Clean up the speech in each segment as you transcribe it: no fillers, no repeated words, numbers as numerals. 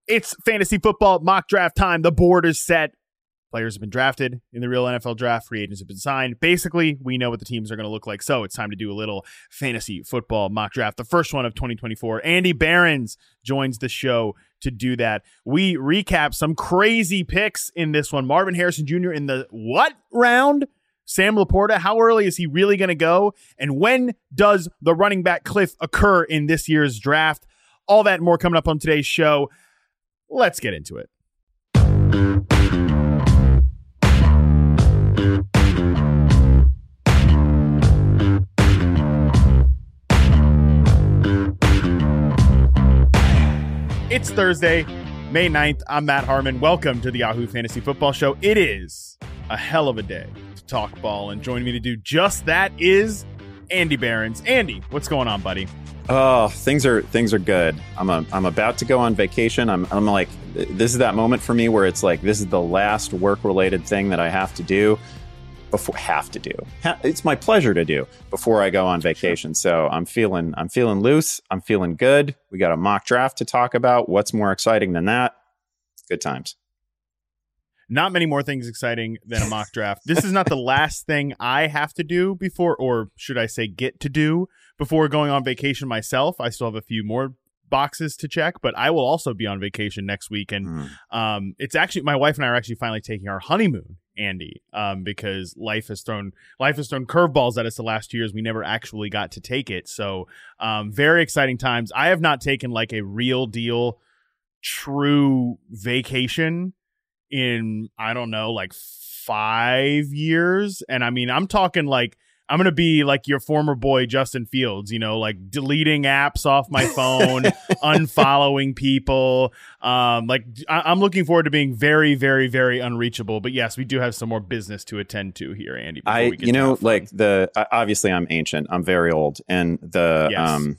It's fantasy football mock draft time. The board is set. Players have been drafted in the real NFL draft. Free agents have been signed. Basically, we know what the teams are going to look like. So it's time to do a little fantasy football mock draft. The first one of 2024. Andy Behrens joins the show to do that. We recap some crazy picks in this one. Marvin Harrison Jr. in the what round? Sam Laporta, how early is he really going to go? And when does the running back cliff occur in this year's draft? All that and more coming up on today's show. Let's get into it. It's Thursday, May 9th. I'm Matt Harmon. Welcome to the Yahoo Fantasy Football Show. It is a hell of a day to talk ball, and joining me to do just that is Andy Behrens. Andy, what's going on, buddy? Oh, things are good. I'm about to go on vacation. I'm like, this is that moment for me where it's like, this is the last work-related thing that I have to do. It's my pleasure to do before I go on vacation. So I'm feeling loose. I'm feeling good. We got a mock draft to talk about. What's more exciting than that? Good times. Not many more things exciting than a mock draft. This is not the last thing I have to do before, or should I say get to do before going on vacation myself. I still have a few more boxes to check, but I will also be on vacation next week. And it's actually, my wife and I are actually finally taking our honeymoon, Andy, because life has thrown curveballs at us the last 2 years. We never actually got to take it. So very exciting times. I have not taken like a real deal, true vacation in, I don't know, like 5 years. And I mean, I'm talking like, I'm going to be like your former boy, Justin Fields, you know, like deleting apps off my phone, unfollowing people. I'm looking forward to being very, very, very unreachable. But yes, we do have some more business to attend to here, Andy. Obviously I'm ancient. I'm very old. And the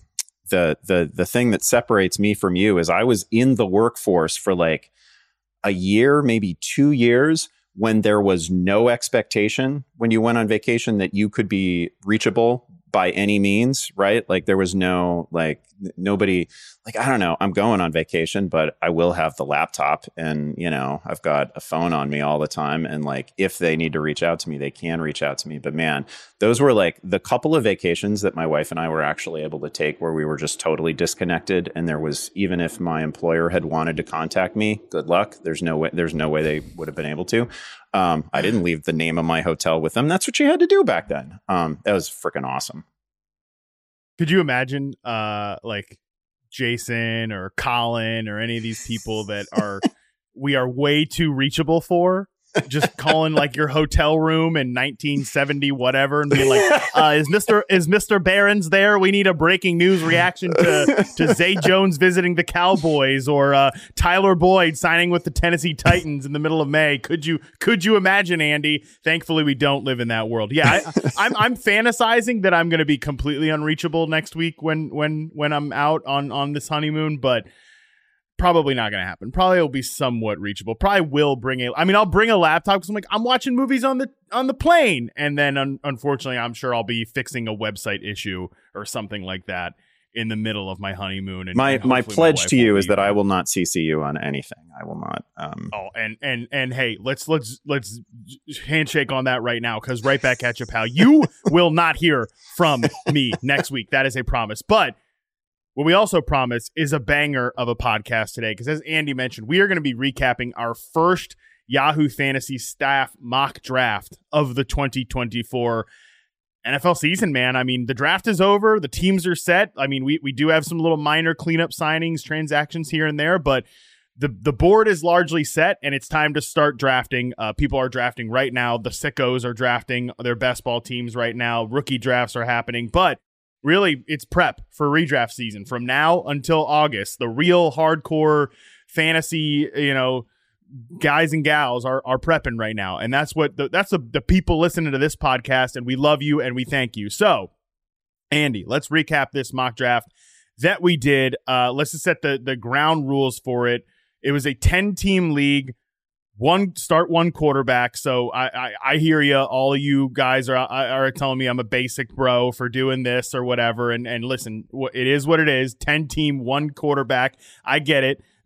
thing that separates me from you is I was in the workforce for like a year, maybe 2 years, when there was no expectation when you went on vacation that you could be reachable by any means, right? Like there was nobody, like, I don't know, I'm going on vacation, but I will have the laptop and, you know, I've got a phone on me all the time. And like, if they need to reach out to me, they can reach out to me. But man, those were like the couple of vacations that my wife and I were actually able to take where we were just totally disconnected. And there was, even if my employer had wanted to contact me, good luck. There's no way they would have been able to. I didn't leave the name of my hotel with them. That's what you had to do back then. That was freaking awesome. Could you imagine like Jason or Colin or any of these people that we are way too reachable for, just calling like your hotel room in 1970 whatever and being like, is Mr. Behrens there? We need a breaking news reaction to Zay Jones visiting the Cowboys, or Tyler Boyd signing with the Tennessee Titans in the middle of May. Could you imagine, Andy? Thankfully, we don't live in that world. Yeah, I'm fantasizing that I'm going to be completely unreachable next week when I'm out on this honeymoon, but probably not going to happen. Probably will be somewhat reachable. Probably will I'll bring a laptop because I'm watching movies on the plane. And then unfortunately, I'm sure I'll be fixing a website issue or something like that in the middle of my honeymoon. And my pledge to you is that I will not CC you on anything. I will not. And hey, let's handshake on that right now, because right back at you, pal. You will not hear from me next week. That is a promise. But what we also promise is a banger of a podcast today, because as Andy mentioned, we are going to be recapping our first Yahoo Fantasy staff mock draft of the 2024 NFL season, man. I mean, the draft is over. The teams are set. I mean, we do have some little minor cleanup signings, transactions here and there, but the board is largely set, and it's time to start drafting. People are drafting right now. The sickos are drafting their best ball teams right now. Rookie drafts are happening, but really, it's prep for redraft season from now until August. The real hardcore fantasy, guys and gals are prepping right now, and that's what the people listening to this podcast. And we love you and we thank you. So, Andy, let's recap this mock draft that we did. Let's just set the ground rules for it. It was a 10-team league. One quarterback. So I hear you. All of you guys are telling me I'm a basic bro for doing this or whatever. And listen, it is what it is. 10-team, one quarterback. I get it.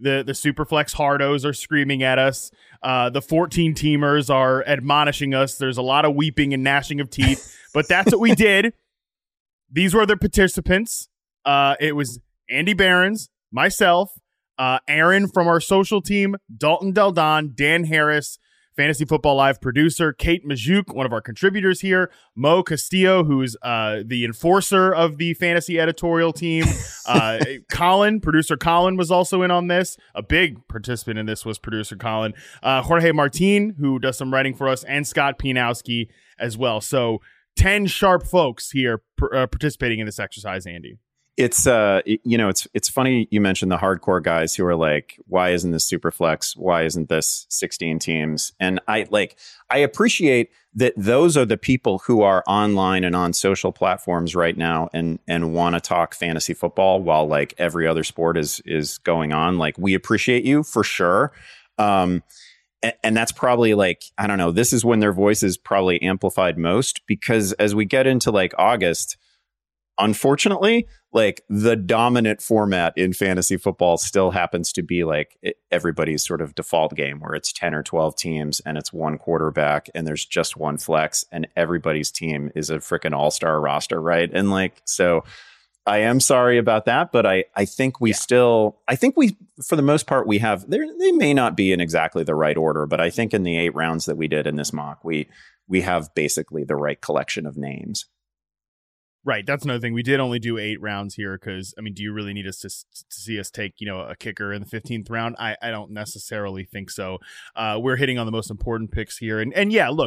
The Superflex hardos are screaming at us. The 14 teamers are admonishing us. There's a lot of weeping and gnashing of teeth, but that's what we did. These were the participants. It was Andy Behrens, myself, Aaron from our social team, Dalton Del Don, Dan Harris, Fantasy Football Live producer, Kate Majuk, one of our contributors here, Mo Castillo, who's the enforcer of the fantasy editorial team. Producer Colin was also in on this. A big participant in this was producer Colin. Jorge Martin, who does some writing for us, and Scott Pianowski as well. So 10 sharp folks here participating in this exercise, Andy. It's it's funny you mentioned the hardcore guys who are like, why isn't this super flex? Why isn't this 16 teams? And I appreciate that those are the people who are online and on social platforms right now and want to talk fantasy football while like every other sport is going on. Like, we appreciate you for sure. And that's probably like, I don't know, this is when their voice is probably amplified most, because as we get into like August, unfortunately, like the dominant format in fantasy football still happens to be like everybody's sort of default game where it's 10 or 12 teams and it's one quarterback and there's just one flex and everybody's team is a freaking all-star roster, right? And like, so I am sorry about that, but I think we for the most part, we have, they may not be in exactly the right order, but I think in the 8 rounds that we did in this mock, we have basically the right collection of names. Right. That's another thing. We did only do 8 rounds here because, I mean, do you really need us to see us take, a kicker in the 15th round? I don't necessarily think so. We're hitting on the most important picks here. And yeah, look,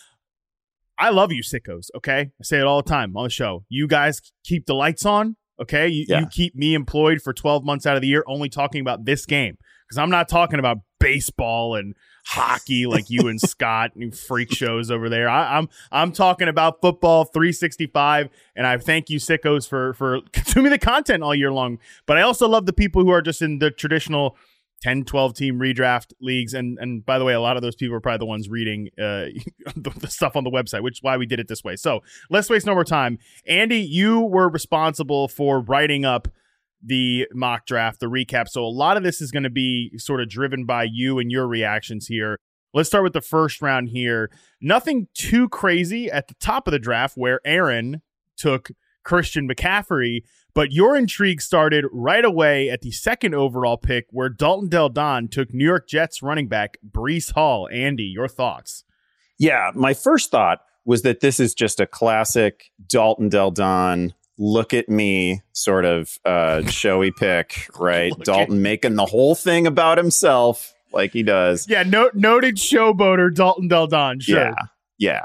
I love you sickos, okay? I say it all the time on the show. You guys keep the lights on, okay? You keep me employed for 12 months out of the year only talking about this game, because I'm not talking about baseball and hockey like you and Scott and freak shows over there. I'm talking about football 365, and I thank you sickos for consuming the content all year long. But I also love the people who are just in the traditional 10, 12 team redraft leagues. And by the way, a lot of those people are probably the ones reading the stuff on the website, which is why we did it this way. So let's waste no more time. Andy, you were responsible for writing up the mock draft, the recap. So a lot of this is going to be sort of driven by you and your reactions here. Let's start with the first round here. Nothing too crazy at the top of the draft where Aaron took Christian McCaffrey, but your intrigue started right away at the 2nd overall pick where Dalton Del Don took New York Jets running back Breece Hall. Andy, your thoughts? Yeah, my first thought was that this is just a classic Dalton Del Don, look at me sort of showy pick, right? Dalton making the whole thing about himself like he does. Yeah, noted showboater Dalton Del Don, sure. Yeah.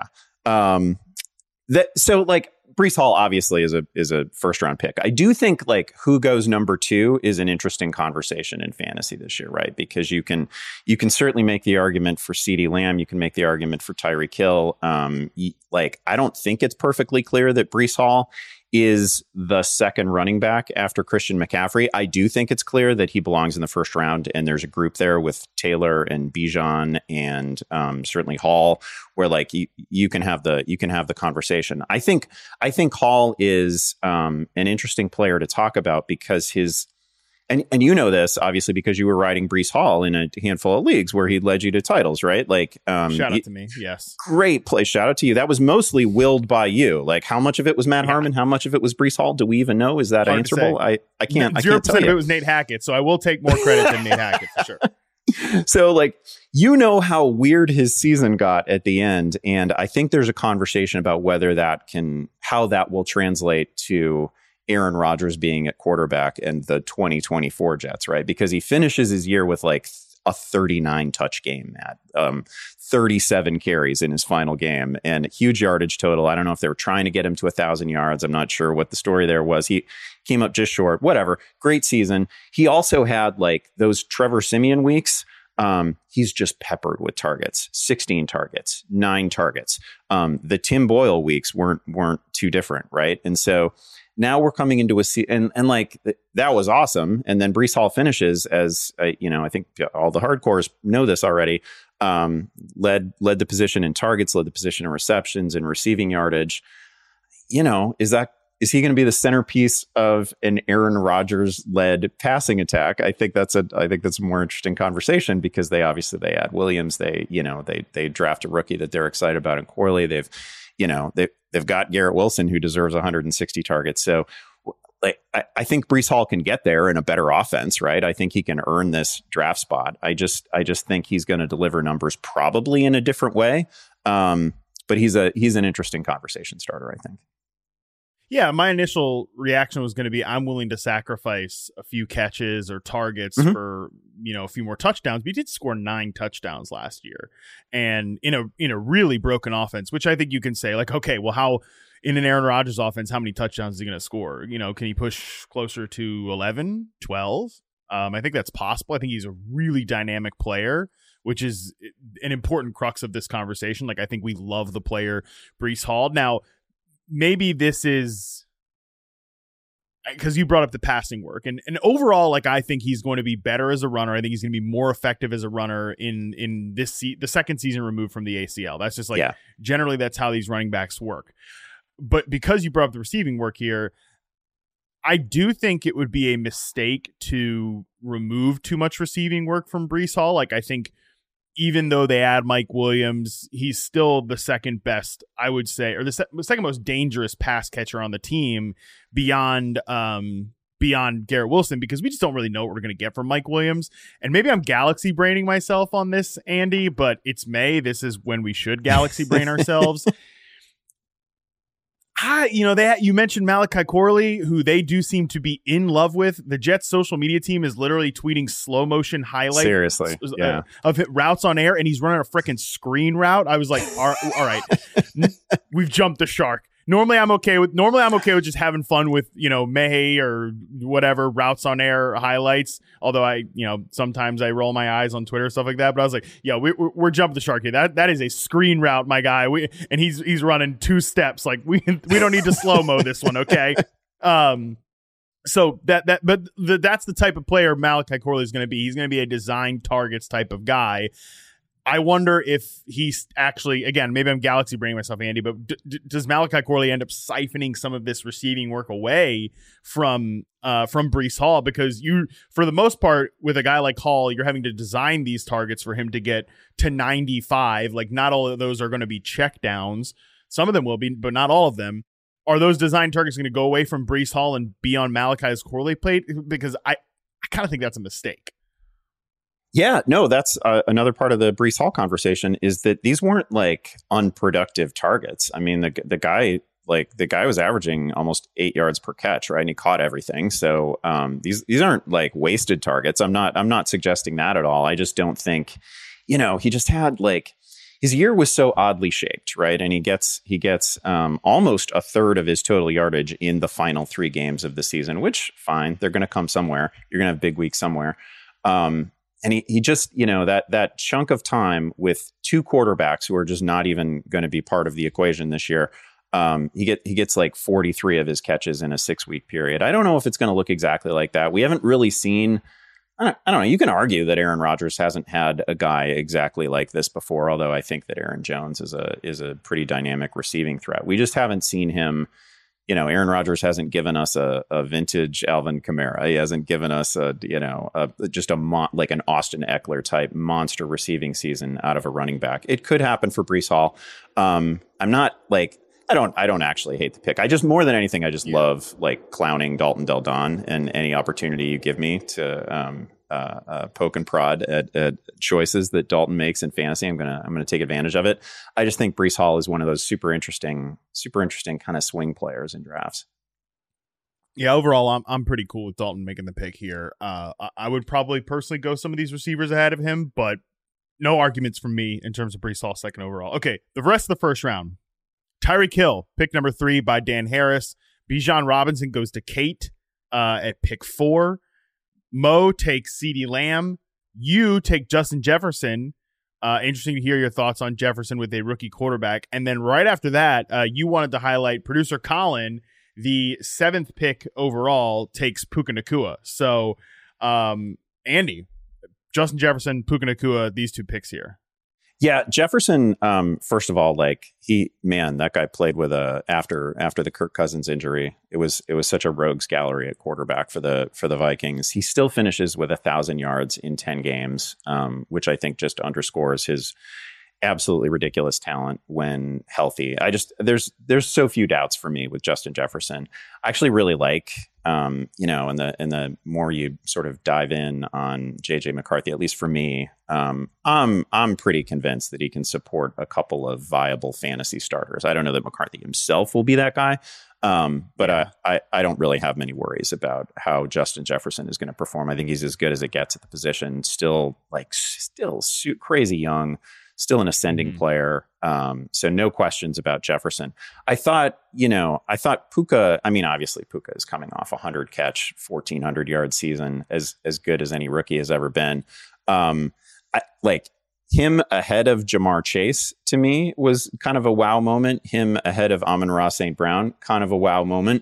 So like Breece Hall obviously is a first round pick. I do think like who goes number 2 is an interesting conversation in fantasy this year, right? Because you can certainly make the argument for CeeDee Lamb, you can make the argument for Tyreek Hill. Like I don't think it's perfectly clear that Breece Hall is the second running back after Christian McCaffrey. I do think it's clear that he belongs in the first round, and there's a group there with Taylor and Bijan and certainly Hall, where like you can have the conversation. I think Hall is an interesting player to talk about because his. And you know this, obviously, because you were riding Breece Hall in a handful of leagues where he led you to titles, right? Like, shout out to me, yes. Great play, shout out to you. That was mostly willed by you. Like, how much of it was Matt Harmon? How much of it was Breece Hall? Do we even know? Is that answerable? I can't. 0% of it was Nate Hackett, so I will take more credit than Nate Hackett for sure. So, like, you know how weird his season got at the end, and I think there's a conversation about how that will translate to Aaron Rodgers being at quarterback and the 2024 Jets, right? Because he finishes his year with like a 39 touch game at 37 carries in his final game and huge yardage total. I don't know if they were trying to get him to 1,000 yards. I'm not sure what the story there was. He came up just short, whatever. Great season. He also had like those Trevor Siemian weeks. He's just peppered with targets, 16 targets, 9 targets. The Tim Boyle weeks weren't too different, right? And so now we're coming into a season, and like that was awesome. And then Breece Hall finishes as I think all the hardcores know this already. Led the position in targets, led the position in receptions and receiving yardage. Is that is he going to be the centerpiece of an Aaron Rodgers led passing attack? I think that's a more interesting conversation, because they add Williams. They draft a rookie that they're excited about in Corley. They've got Garrett Wilson, who deserves 160 targets. So like, I think Breece Hall can get there in a better offense, right? I think he can earn this draft spot. I just think he's going to deliver numbers probably in a different way. But he's an interesting conversation starter, I think. Yeah, my initial reaction was going to be, I'm willing to sacrifice a few catches or targets for, a few more touchdowns. But he did score 9 touchdowns last year, and in a really broken offense, which I think you can say, like, okay, well, how in an Aaron Rodgers offense, how many touchdowns is he going to score? Can he push closer to 11, 12? I think that's possible. I think he's a really dynamic player, which is an important crux of this conversation. Like, I think we love the player Breece Hall. Now, maybe this is because you brought up the passing work, and overall, like, I think he's going to be better as a runner. I think he's going to be more effective as a runner in the second season removed from the ACL. That's just generally that's how these running backs work. But because you brought up the receiving work here, I do think it would be a mistake to remove too much receiving work from Breece Hall. Like, I think even though they add Mike Williams, he's still the second best, I would say, or the second most dangerous pass catcher on the team beyond Garrett Wilson, because we just don't really know what we're going to get from Mike Williams. And maybe I'm galaxy braining myself on this, Andy, but it's May. This is when we should galaxy brain ourselves. You mentioned Malachi Corley, who they do seem to be in love with. The Jets social media team is literally tweeting slow motion highlights seriously, of routes on air, and he's running a freaking screen route. I was like, all right, we've jumped the shark. Normally I'm okay with just having fun with, May or whatever routes on air highlights. Although I, sometimes I roll my eyes on Twitter, stuff like that. But I was like, yeah, we're jumping the shark here. That is a screen route, my guy. And he's running 2 steps. Like, we don't need to slow-mo this one. Okay. So that's the type of player Malachi Corley is going to be. He's going to be a design targets type of guy. I wonder if he's actually, again, maybe I'm galaxy braining myself, Andy, but does Malachi Corley end up siphoning some of this receiving work away from Breece Hall? Because for the most part, with a guy like Hall, you're having to design these targets for him to get to 95. Like, not all of those are going to be check downs. Some of them will be, but not all of them. Are those design targets going to go away from Breece Hall and be on Malachi's Corley plate? Because I kind of think that's a mistake. Yeah, no, that's another part of the Breece Hall conversation, is that these weren't like unproductive targets. I mean, the guy was averaging almost 8 yards per catch, right? And he caught everything. So these aren't like wasted targets. I'm not suggesting that at all. I just don't think, he just had like, his year was so oddly shaped, right? And he gets almost a third of his total yardage in the final 3 games of the season, which fine, they're going to come somewhere. You're going to have big weeks somewhere. And he just, that chunk of time with 2 quarterbacks who are just not even going to be part of the equation this year. He gets like 43 of his catches in a 6-week period. I don't know if it's going to look exactly like that. We haven't really seen. I don't know. You can argue that Aaron Rodgers hasn't had a guy exactly like this before, although I think that Aaron Jones is a pretty dynamic receiving threat. We just haven't seen him. Aaron Rodgers hasn't given us a vintage Alvin Kamara. He hasn't given us like an Austin Eckler type monster receiving season out of a running back. It could happen for Breece Hall. I'm not like, I don't actually hate the pick. I just, more than anything, I just love like clowning Dalton Del Don, and any opportunity you give me to poke and prod at choices that Dalton makes in fantasy, I'm gonna take advantage of it. I just think Breece Hall is one of those super interesting kind of swing players in drafts. Yeah, overall, I'm pretty cool with Dalton making the pick here. I would probably personally go some of these receivers ahead of him, but no arguments from me in terms of Breece Hall second overall. Okay, the rest of the first round. Tyreek Hill, pick number 3 by Dan Harris. Bijan Robinson goes to Kate at pick 4. Mo takes CeeDee Lamb. You take Justin Jefferson. Interesting to hear your thoughts on Jefferson with a rookie quarterback. And then right after that, you wanted to highlight producer Colin, the 7th pick overall, takes Puka Nacua. So, Andy, Justin Jefferson, Puka Nacua, these 2 picks here. Yeah, Jefferson. First of all, like that guy played with after the Kirk Cousins injury. It was such a rogues gallery at quarterback for the Vikings. He still finishes with 1,000 yards in 10 games, which I think just underscores his absolutely ridiculous talent when healthy. There's so few doubts for me with Justin Jefferson. I actually really like, and the more you sort of dive in on JJ McCarthy, at least for me, I'm pretty convinced that he can support a couple of viable fantasy starters. I don't know that McCarthy himself will be that guy. But I don't really have many worries about how Justin Jefferson is going to perform. I think he's as good as it gets at the position. Still crazy young. Still an ascending player. So no questions about Jefferson. I thought Puka, obviously Puka is coming off 100 catch, 1,400 yard season, as good as any rookie has ever been. Him ahead of Jamar Chase, to me, was kind of a wow moment. Him ahead of Amon-Ra St. Brown, kind of a wow moment.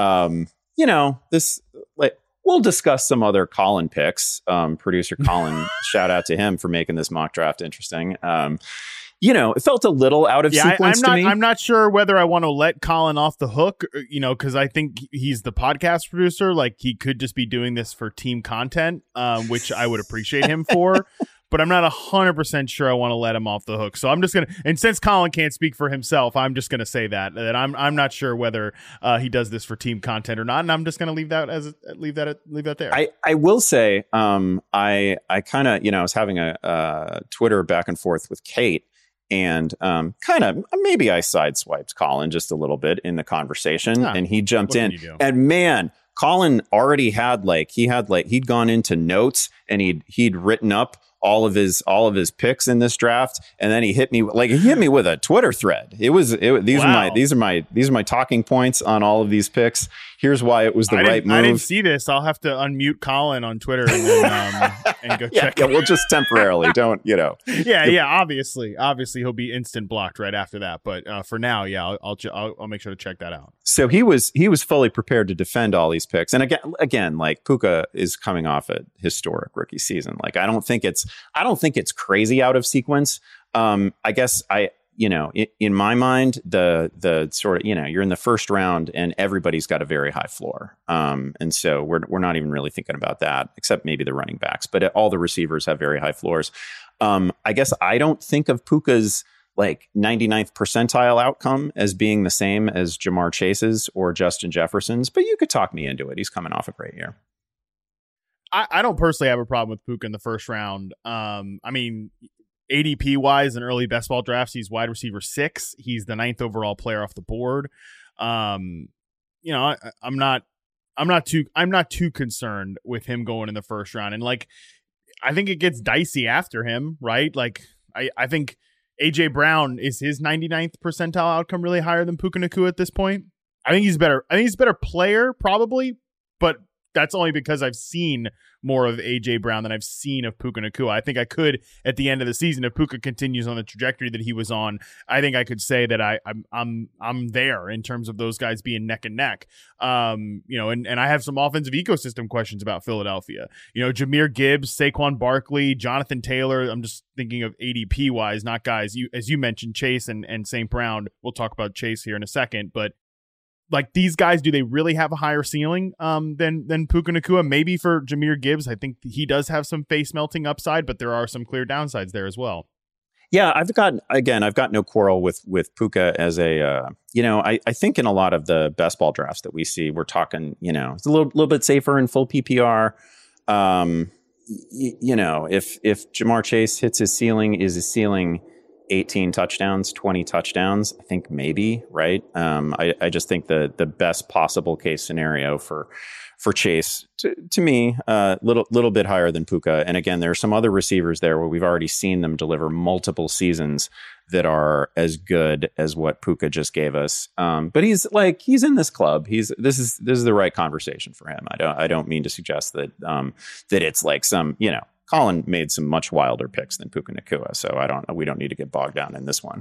We'll discuss some other Colin picks. Producer Colin, shout out to him for making this mock draft interesting. It felt a little out of sequence to me. I'm not sure whether I want to let Colin off the hook, because I think he's the podcast producer. Like, he could just be doing this for team content, which I would appreciate him for. But I'm not 100% sure I want to let him off the hook. So I'm just going to, and since Colin can't speak for himself, I'm just going to say that I'm not sure whether he does this for team content or not. And I'm just going to leave that there. I will say, I kind of, I was having a Twitter back and forth with Kate, and kind of maybe I sideswiped Colin just a little bit in the conversation, and he jumped in, and man, Colin already had he'd gone into notes, and he'd written up all of his picks in this draft, and then he hit me with a Twitter thread. These are my talking points on all of these picks. Here's why it was the right move. I didn't see this. I'll have to unmute Colin on Twitter and then and go check. Yeah, we'll just temporarily don't. Yeah. Obviously he'll be instant blocked right after that. But for now, I'll make sure to check that out. So he was fully prepared to defend all these picks. And again, like, Puka is coming off a historic rookie season. Like, I don't think it's crazy out of sequence. I guess in my mind, the sort of, you're in the first round and everybody's got a very high floor. And so we're not even really thinking about that, except maybe the running backs, but all the receivers have very high floors. I guess I don't think of Puka's 99th percentile outcome as being the same as Jamar Chase's or Justin Jefferson's, but you could talk me into it. He's coming off a great year. I don't personally have a problem with Puka in the first round. ADP wise in early best ball drafts, he's wide receiver 6. He's the 9th overall player off the board. I'm not too concerned with him going in the first round. And I think it gets dicey after him, right? I think AJ Brown, is his 99th percentile outcome really higher than Puka Nacua at this point? I think he's better. I think he's a better player probably, but that's only because I've seen more of AJ Brown than I've seen of Puka Nacua. I think I could, at the end of the season, if Puka continues on the trajectory that he was on, I think I could say that I'm there in terms of those guys being neck and neck. And I have some offensive ecosystem questions about Philadelphia. Jahmyr Gibbs, Saquon Barkley, Jonathan Taylor. I'm just thinking of ADP wise, not guys as you mentioned, Chase and St. Brown. We'll talk about Chase here in a second, but these guys, do they really have a higher ceiling than Puka Nacua? Maybe for Jahmyr Gibbs, I think he does have some face melting upside, but there are some clear downsides there as well. Yeah, I've got no quarrel with Puka as a I think in a lot of the best ball drafts that we see, we're talking it's a little bit safer in full PPR. If Jamar Chase hits his ceiling, is his ceiling 18 touchdowns, 20 touchdowns, I think maybe, right? I just think the best possible case scenario for Chase, to me, little bit higher than Puka. And again, there are some other receivers there where we've already seen them deliver multiple seasons that are as good as what Puka just gave us. But he's in this club. This is the right conversation for him. I don't mean to suggest that it's some, Colin made some much wilder picks than Puka Nacua, so we don't need to get bogged down in this one.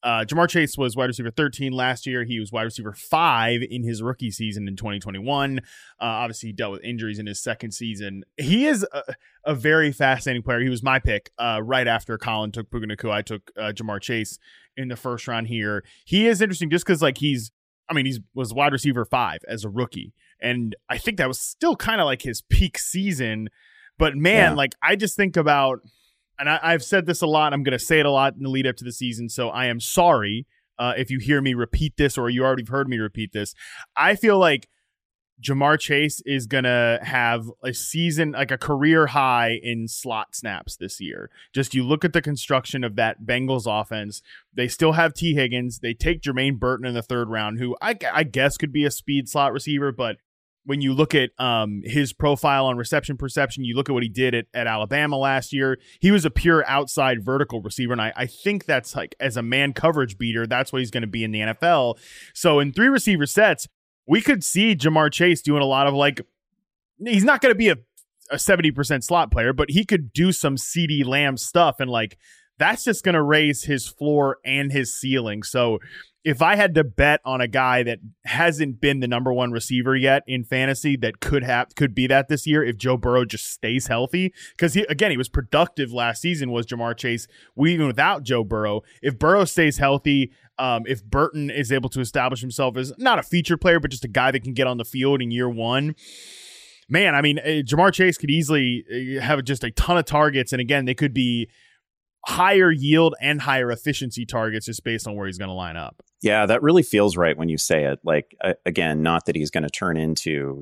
Ja'Marr Chase was wide receiver 13 last year. He was wide receiver 5 in his rookie season in 2021. Obviously, he dealt with injuries in his second season. He is a very fascinating player. He was my pick right after Colin took Puka Nacua. I took Ja'Marr Chase in the first round here. He is interesting just because he was wide receiver 5 as a rookie. And I think that was still kind of like his peak season. But man, I just think about, and I've said this a lot, I'm going to say it a lot in the lead up to the season, so I am sorry if you hear me repeat this or you already heard me repeat this. I feel like Ja'Marr Chase is going to have a season, like a career high in slot snaps this year. Just you look at the construction of that Bengals offense. They still have T. Higgins. They take Jermaine Burton in the 3rd round, who I guess could be a speed slot receiver, but when you look at his profile on reception perception, you look at what he did at Alabama last year, he was a pure outside vertical receiver. And I think that's like, as a man coverage beater, that's what he's going to be in the NFL. So in 3 receiver sets, we could see Ja'Marr Chase doing a lot of he's not going to be a 70% slot player, but he could do some CeeDee Lamb stuff. And that's just going to raise his floor and his ceiling. So if I had to bet on a guy that hasn't been the number 1 receiver yet in fantasy that could be that this year, if Joe Burrow just stays healthy, because he was productive last season, was Ja'Marr Chase, even without Joe Burrow. If Burrow stays healthy, if Burton is able to establish himself as not a feature player, but just a guy that can get on the field in year 1, man, Ja'Marr Chase could easily have just a ton of targets. And again, they could be higher yield and higher efficiency targets just based on where he's going to line up. Yeah, that really feels right when you say it. Again, not that he's going to turn into,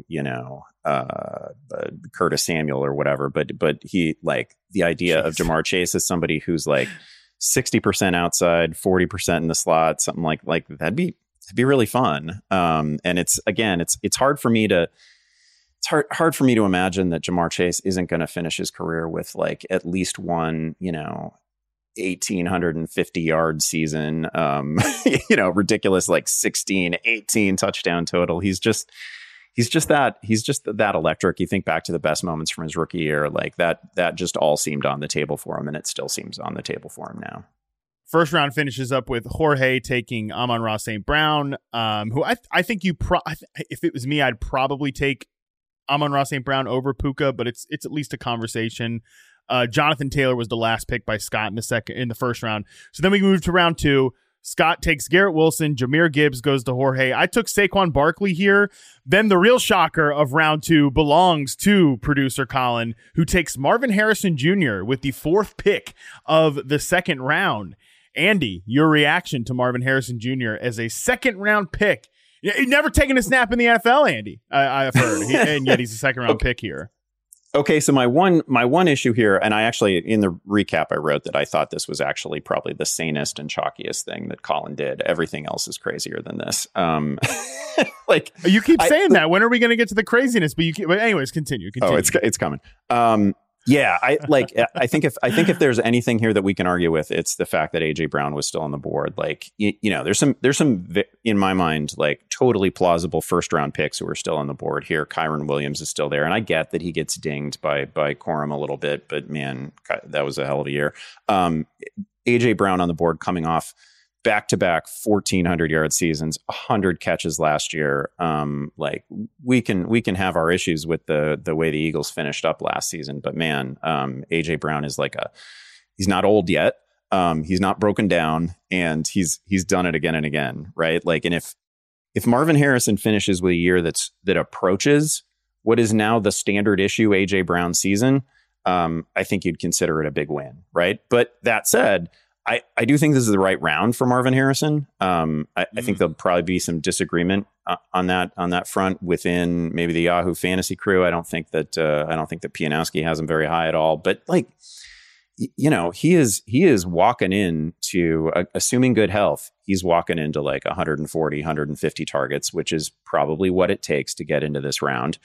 Curtis Samuel or whatever, but he, the idea of Ja'Marr Chase as somebody who's 60% outside, 40% in the slot, something like that'd be really fun. And it's hard for me to imagine that Ja'Marr Chase isn't going to finish his career with at least one, 1,850 yard season, ridiculous 16, 18 touchdown total. He's just that electric. You think back to the best moments from his rookie year, that just all seemed on the table for him, and it still seems on the table for him now. First round finishes up with Jorge taking Amon-Ra St. Brown, who I think if it was me, I'd probably take Amon-Ra St. Brown over Puka, but it's at least a conversation. Jonathan Taylor was the last pick by Scott in the first round. So then we moved to round 2. Scott takes Garrett Wilson. Jahmyr Gibbs goes to Jorge. I took Saquon Barkley here. Then the real shocker of round 2 belongs to producer Colin, who takes Marvin Harrison Jr. with the 4th pick of the 2nd round. Andy, your reaction to Marvin Harrison Jr. as a 2nd round pick. He's never taken a snap in the NFL, Andy, I've heard, and yet he's a 2nd round pick here. Okay, so my one issue here, and I actually, in the recap, I wrote that I thought this was actually probably the sanest and chalkiest thing that Colin did. Everything else is crazier than this. You keep saying that. When are we going to get to the craziness? But anyways, continue. Oh, it's coming. Yeah, I think if there's anything here that we can argue with, it's the fact that AJ Brown was still on the board. There's some in my mind totally plausible 1st round picks who are still on the board here. Kyron Williams is still there, and I get that he gets dinged by Corum a little bit, but man, that was a hell of a year. AJ Brown on the board, coming off back-to-back 1,400 yard seasons, 100 catches last year. We can have our issues with the way the Eagles finished up last season, but man, AJ Brown is he's not old yet. He's not broken down, and he's done it again and again, right? And if Marvin Harrison finishes with a year that approaches what is now the standard issue AJ Brown season, I think you'd consider it a big win, right? But that said, I do think this is the right round for Marvin Harrison. I think there'll probably be some disagreement on that front within maybe the Yahoo Fantasy crew. I don't think that Pianowski has him very high at all. But he is walking into, assuming good health, he's walking into 140, 150 targets, which is probably what it takes to get into this round.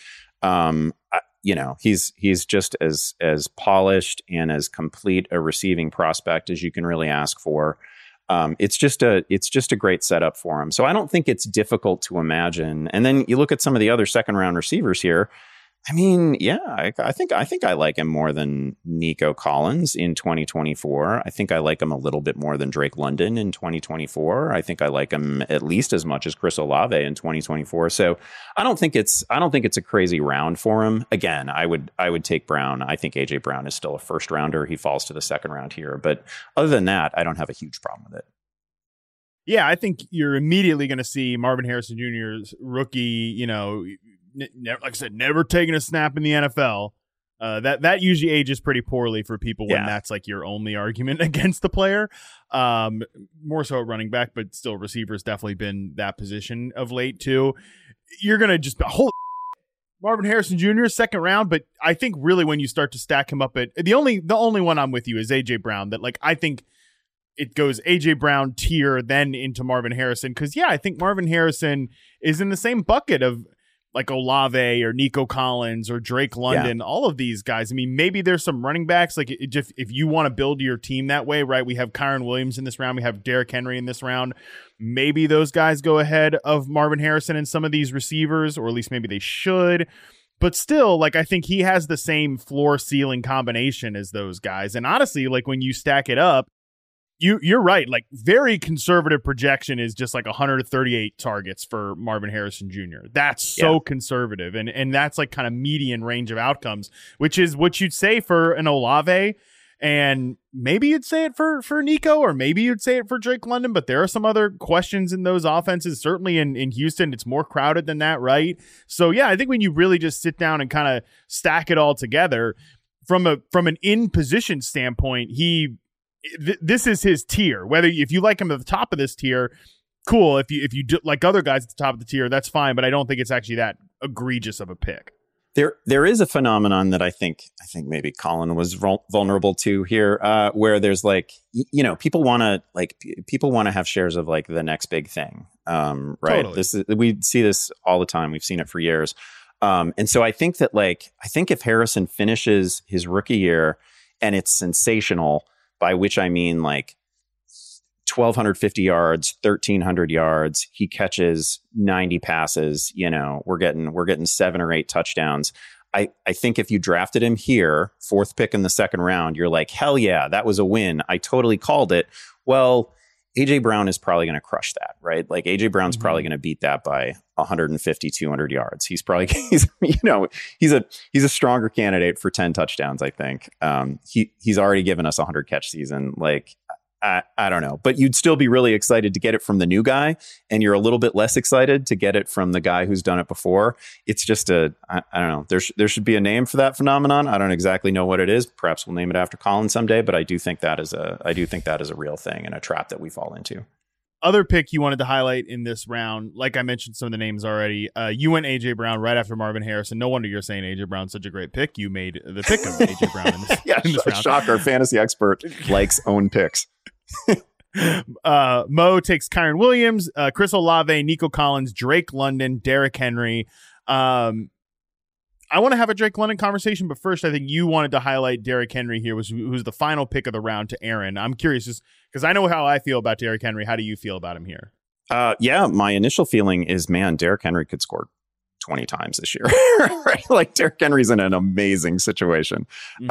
He's just as polished and as complete a receiving prospect as you can really ask for. It's just a great setup for him. So I don't think it's difficult to imagine. And then you look at some of the other 2nd round receivers here. I mean, yeah, I think I like him more than Nico Collins in 2024. I think I like him a little bit more than Drake London in 2024. I think I like him at least as much as Chris Olave in 2024. So I don't think it's a crazy round for him. Again, I would take Brown. I think AJ Brown is still a first rounder. He falls to the second round here, but other than that, I don't have a huge problem with it. Yeah, I think you're immediately going to see Marvin Harrison Jr.'s rookie, like I said, never taking a snap in the NFL. That usually ages pretty poorly for people when that's like your only argument against the player. More so at running back, but still receiver's definitely been that position of late too. You're going to just holy Marvin Harrison Jr. second round, but I think really when you start to stack him up at the only one I'm with you is AJ Brown. That like I think it goes AJ Brown tier then into Marvin Harrison because I think Marvin Harrison is in the same bucket of like Olave or Nico Collins or Drake London, all of these guys. I mean, maybe there's some running backs. Like if you want to build your team that way, right? We have Kyren Williams in this round. We have Derrick Henry in this round. Maybe those guys go ahead of Marvin Harrison and some of these receivers, or at least maybe they should. But still, like I think he has the same floor ceiling combination as those guys. And honestly, like when you stack it up, You're right. Like very conservative projection is just like 138 targets for Marvin Harrison Jr. That's so conservative. And that's like kind of median range of outcomes, which is what you'd say for an Olave. And maybe you'd say it for Nico, or maybe you'd say it for Drake London. But there are some other questions in those offenses. Certainly in Houston, it's more crowded than that, right? So, I think when you really just sit down and kind of stack it all together from an in-position standpoint, this is his tier. Whether if you like him at the top of this tier, cool. If you do like other guys at the top of the tier, that's fine. But I don't think it's actually that egregious of a pick. There is a phenomenon that I think maybe Colin was vulnerable to here, where there's like people want to have shares of like the next big thing, right? Totally. We see this all the time. We've seen it for years, and so I think if Harrison finishes his rookie year and it's sensational. By which I mean like 1,250 yards, 1,300 yards. He catches 90 passes. We're getting 7 or 8 touchdowns. I think if you drafted him here, 4th pick in the second round, you're like, hell yeah, that was a win. I totally called it. Well, AJ Brown is probably going to crush that, right? Like AJ Brown's probably going to beat that by 150, 200 yards. He's a stronger candidate for 10 touchdowns. I think he's already given us a 100 catch season. Like I don't know, but you'd still be really excited to get it from the new guy, and you're a little bit less excited to get it from the guy who's done it before. It's just I don't know. There should be a name for that phenomenon. I don't exactly know what it is. Perhaps we'll name it after Colin someday, but I do think that is a real thing and a trap that we fall into. Other pick you wanted to highlight in this round, like I mentioned some of the names already. You went AJ Brown right after Marvin Harrison. No wonder you're saying AJ Brown's such a great pick. You made the pick of AJ Brown in this round. Shocker. Fantasy expert likes own picks. Mo takes Kyren Williams, Chris Olave, Nico Collins, Drake London, Derrick Henry. I want to have a Drake London conversation, but first I think you wanted to highlight Derrick Henry here, who's the final pick of the round to Aaron. I'm curious, just because I know how I feel about Derrick Henry. How do you feel about him here? My initial feeling is, man, Derrick Henry could score 20 times this year. Right? Like Derrick Henry's in an amazing situation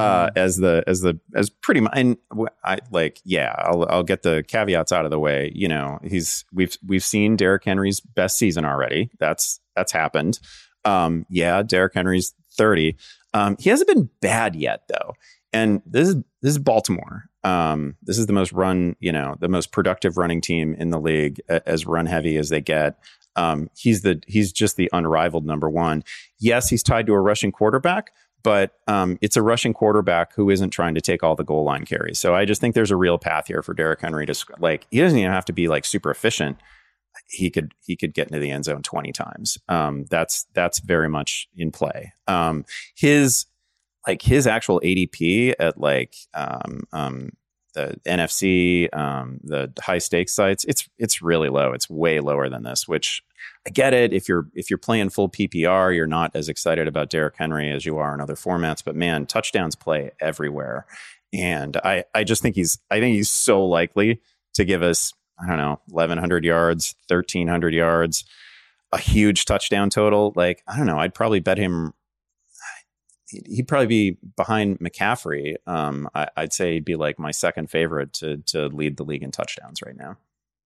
as pretty much. And I'll get the caveats out of the way. We've seen Derrick Henry's best season already. That's happened. Derrick Henry's 30. He hasn't been bad yet though. And this is Baltimore. This is the most productive running team in the league, as run heavy as they get. He's just the unrivaled number one. Yes, he's tied to a rushing quarterback, but it's a rushing quarterback who isn't trying to take all the goal line carries. So I just think there's a real path here for Derrick Henry to he doesn't even have to be like super efficient. He could get into the end zone 20 times. That's very much in play. His actual ADP at the NFC, the high stakes sites, it's really low. It's way lower than this, which I get it. If you're playing full PPR, you're not as excited about Derrick Henry as you are in other formats, but man, touchdowns play everywhere. And I just think he's so likely to give us, 1,100 yards, 1,300 yards, a huge touchdown total. I'd probably bet him he'd probably be behind McCaffrey. I'd say he'd be like my second favorite to lead the league in touchdowns right now.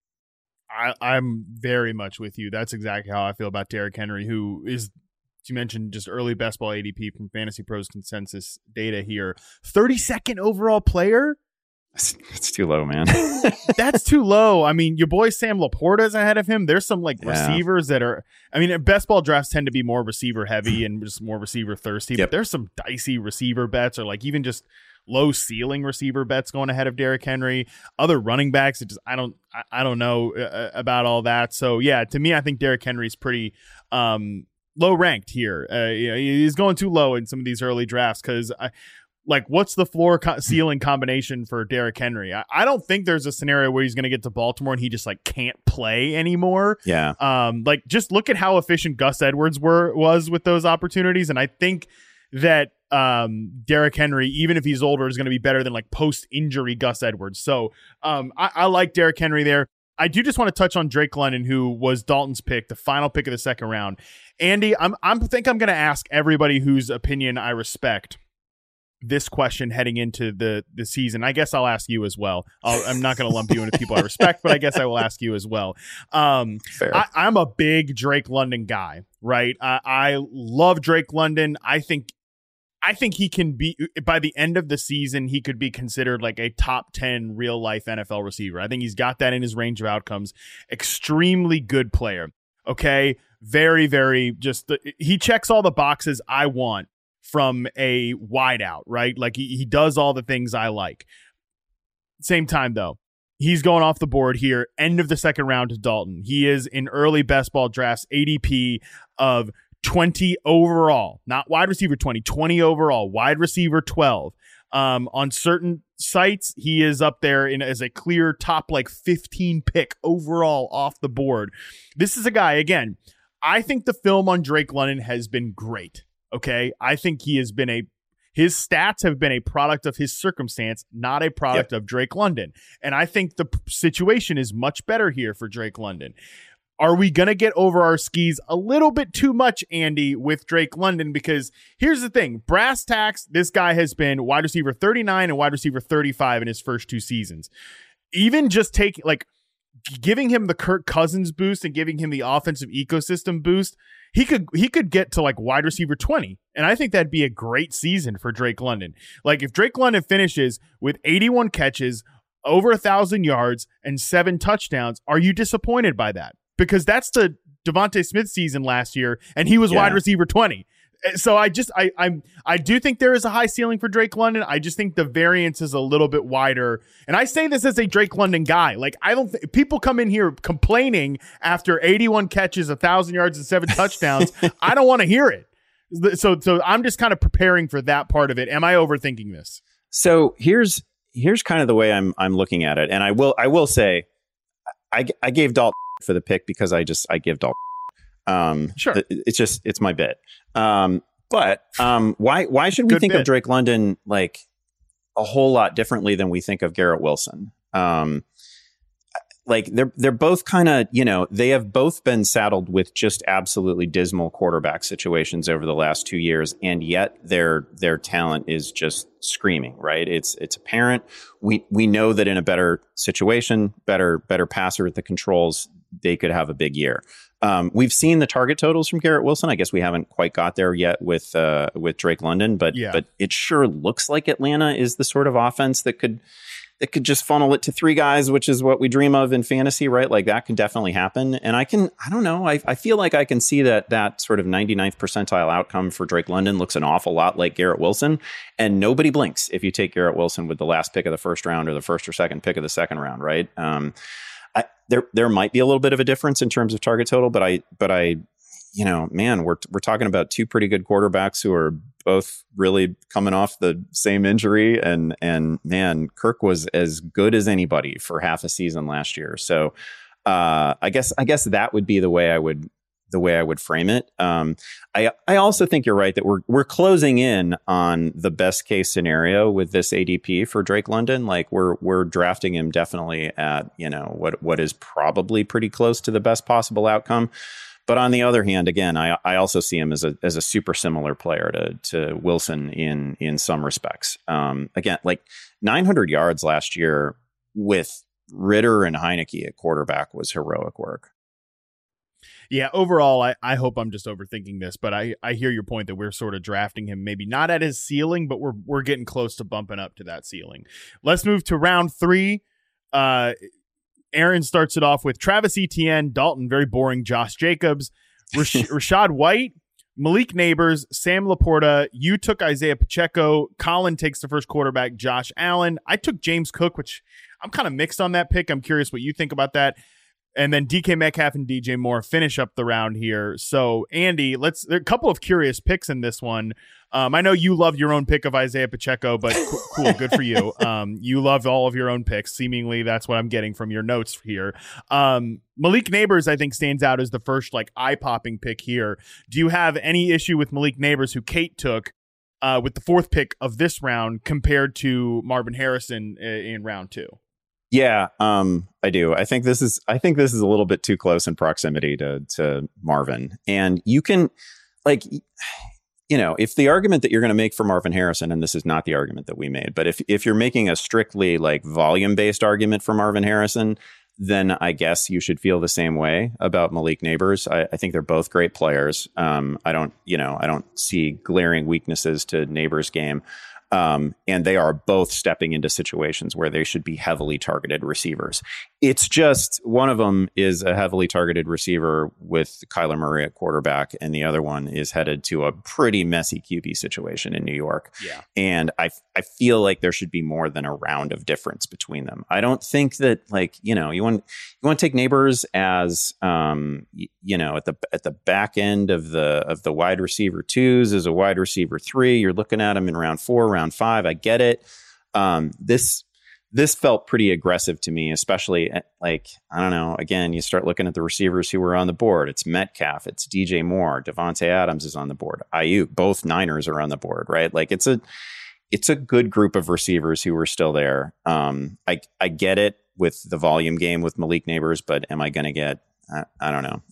I'm very much with you. That's exactly how I feel about Derrick Henry, who is, you mentioned, just early best ball ADP from Fantasy Pros consensus data here. 32nd overall player. It's too low, man. That's too low. I mean, your boy Sam Laporta's ahead of him. There's some receivers that are, I mean, best ball drafts tend to be more receiver heavy and just more receiver thirsty, but there's some dicey receiver bets or like even just low ceiling receiver bets going ahead of Derrick Henry. Other running backs, I don't know about all that. So yeah, to me, I think Derrick Henry's pretty low ranked here. He's going too low in some of these early drafts because what's the floor ceiling combination for Derrick Henry? I don't think there's a scenario where he's going to get to Baltimore and he just can't play anymore. Yeah. Just look at how efficient Gus Edwards was with those opportunities. And I think that Derrick Henry, even if he's older, is going to be better than post-injury Gus Edwards. So I like Derrick Henry there. I do just want to touch on Drake London, who was Dalton's pick, the final pick of the second round. Andy, I think I'm going to ask everybody whose opinion I respect this question heading into the season. I guess I'll ask you as well. I'm not going to lump you into people I respect, but I guess I will ask you as well. Fair. I'm a big Drake London guy, right? I love Drake London. I think he can be, by the end of the season, he could be considered a top 10 real life NFL receiver. I think he's got that in his range of outcomes. Extremely good player. Okay. Very, very he checks all the boxes I want from a wideout, right? He does all the things I like. Same time though, he's going off the board here. End of the second round to Dalton. He is in early best ball drafts ADP of 20 overall, not wide receiver 20 overall, wide receiver 12. On certain sites, he is up there as a clear top 15 pick overall off the board. This is a guy, again, I think the film on Drake London has been great. Okay. I think his stats have been a product of his circumstance, not a product of Drake London. And I think the situation is much better here for Drake London. Are we going to get over our skis a little bit too much, Andy, with Drake London? Because here's the thing. Brass tacks, this guy has been wide receiver 39 and wide receiver 35 in his first two seasons. Even just giving him the Kirk Cousins boost and giving him the offensive ecosystem boost, he could get to wide receiver 20. And I think that'd be a great season for Drake London. If Drake London finishes with 81 catches, over 1,000 yards, and 7 touchdowns, are you disappointed by that? Because that's the Devontae Smith season last year, and he was wide receiver 20. So I do think there is a high ceiling for Drake London. I just think the variance is a little bit wider. And I say this as a Drake London guy. I don't people come in here complaining after 81 catches, 1,000 yards, and 7 touchdowns. I don't want to hear it. So I'm just kind of preparing for that part of it. Am I overthinking this? So here's kind of the way I'm looking at it. And I will say I gave Dalton for the pick because I give Dalton. Sure. It's my bit. But why should we think of Drake London a whole lot differently than we think of Garrett Wilson? They're both kind of, they have both been saddled with just absolutely dismal quarterback situations over the last 2 years, and yet their talent is just screaming, right? It's apparent. We know that in a better situation, better passer at the controls, they could have a big year. We've seen the target totals from Garrett Wilson. I guess we haven't quite got there yet with Drake London, but it sure looks like Atlanta is the sort of offense that could just funnel it to 3 guys, which is what we dream of in fantasy, right? That can definitely happen. And I don't know. I feel like I can see that sort of 99th percentile outcome for Drake London looks an awful lot like Garrett Wilson, and nobody blinks if you take Garrett Wilson with the last pick of the first round or the first or second pick of the second round, right? There might be a little bit of a difference in terms of target total, but I, man, we're talking about 2 pretty good quarterbacks who are both really coming off the same injury, and man, Kirk was as good as anybody for half a season last year. So I guess that would be the way I would frame it. I also think you're right that we're closing in on the best case scenario with this ADP for Drake London. We're drafting him definitely at what is probably pretty close to the best possible outcome. But on the other hand, again, I also see him as a super similar player to Wilson in some respects. Again, like 900 yards last year with Ritter and Heineke at quarterback was heroic work. Yeah, overall, I hope I'm just overthinking this, but I hear your point that we're sort of drafting him maybe not at his ceiling, but we're getting close to bumping up to that ceiling. Let's move to round 3. Aaron starts it off with Travis Etienne, Dalton, very boring, Josh Jacobs, Rachaad White, Malik Nabers, Sam Laporta. You took Isaiah Pacheco. Colin takes the first quarterback, Josh Allen. I took James Cook, which I'm kind of mixed on that pick. I'm curious what you think about that. And then DK Metcalf and DJ Moore finish up the round here. So, Andy, there are a couple of curious picks in this one. I know you love your own pick of Isaiah Pacheco, but cool, good for you. You love all of your own picks. Seemingly, that's what I'm getting from your notes here. Malik Nabers, I think, stands out as the first like eye-popping pick here. Do you have any issue with Malik Nabers, who Kate took with the 4th pick of this round, compared to Marvin Harrison in round 2? Yeah, I do. I think this is a little bit too close in proximity to Marvin. And you can, like, you know, if the argument that you're going to make for Marvin Harrison, and this is not the argument that we made, but if you're making a strictly like volume-based argument for Marvin Harrison, then I guess you should feel the same way about Malik Nabers. I think they're both great players. I don't see glaring weaknesses to Nabers' game. And they are both stepping into situations where they should be heavily targeted receivers. It's just one of them is a heavily targeted receiver with Kyler Murray at quarterback, and the other one is headed to a pretty messy QB situation in New York. Yeah. And I feel like there should be more than a round of difference between them. I don't think that, like, you know, you want to take Nabers as you know, at the back end of the wide receiver 2s as a wide receiver 3. You're looking at him in round 4, round 5. I get it. This felt pretty aggressive to me, especially like, I don't know, again, you start looking at the receivers who were on the board. It's Metcalf, it's DJ Moore, Devontae Adams is on the board. Ayuk, both Niners are on the board, right? Like it's a good group of receivers who were still there. I get it with the volume game with Malik Nabers, but am I going to get, I don't know.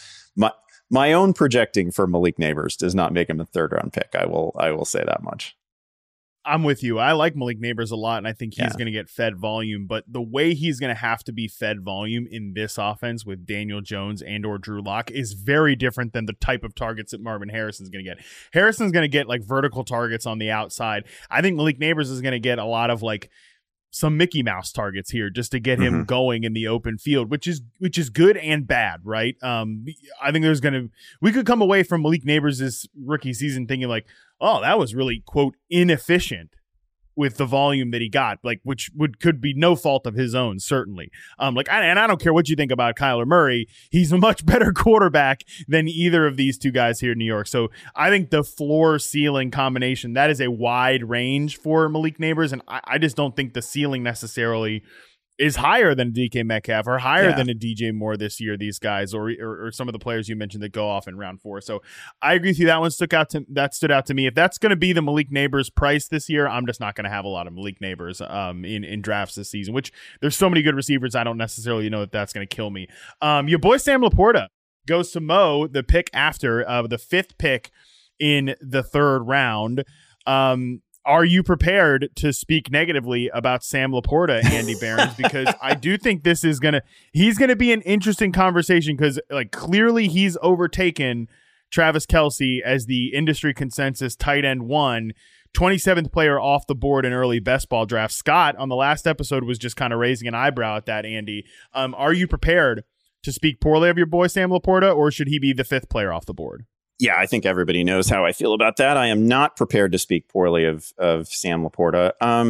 My own projecting for Malik Nabers does not make him a 3rd round pick. I will say that much. I'm with you. I like Malik Nabers a lot, and I think he's going to get fed volume. But the way he's going to have to be fed volume in this offense with Daniel Jones and or Drew Lock is very different than the type of targets that Marvin Harrison's going to get. Harrison's going to get like vertical targets on the outside. I think Malik Nabers is going to get a lot of like some Mickey Mouse targets here just to get him going in the open field, which is good and bad, right? I think we could come away from Malik Nabers' rookie season thinking like, oh, that was really, quote, inefficient with the volume that he got, like, which could be no fault of his own, certainly. I don't care what you think about Kyler Murray. He's a much better quarterback than either of these two guys here in New York. So I think the floor ceiling combination, that is a wide range for Malik Nabers. And I just don't think the ceiling necessarily is higher than DK Metcalf or higher than a DJ Moore this year, these guys, or some of the players you mentioned that go off in round 4. So I agree with you. That stood out to me. If that's going to be the Malik Nabers price this year, I'm just not going to have a lot of Malik Nabers in drafts this season, which there's so many good receivers. I don't necessarily know that that's going to kill me. Your boy Sam Laporta goes to Mo, the pick after the 5th pick in the 3rd round. Are you prepared to speak negatively about Sam Laporta, Andy Behrens? Because I do think he's going to be an interesting conversation because like clearly he's overtaken Travis Kelce as the industry consensus tight end 1, 27th player off the board in early best ball draft. Scott on the last episode was just kind of raising an eyebrow at that, Andy. Are you prepared to speak poorly of your boy Sam Laporta, or should he be the 5th player off the board? Yeah, I think everybody knows how I feel about that. I am not prepared to speak poorly of Sam Laporta.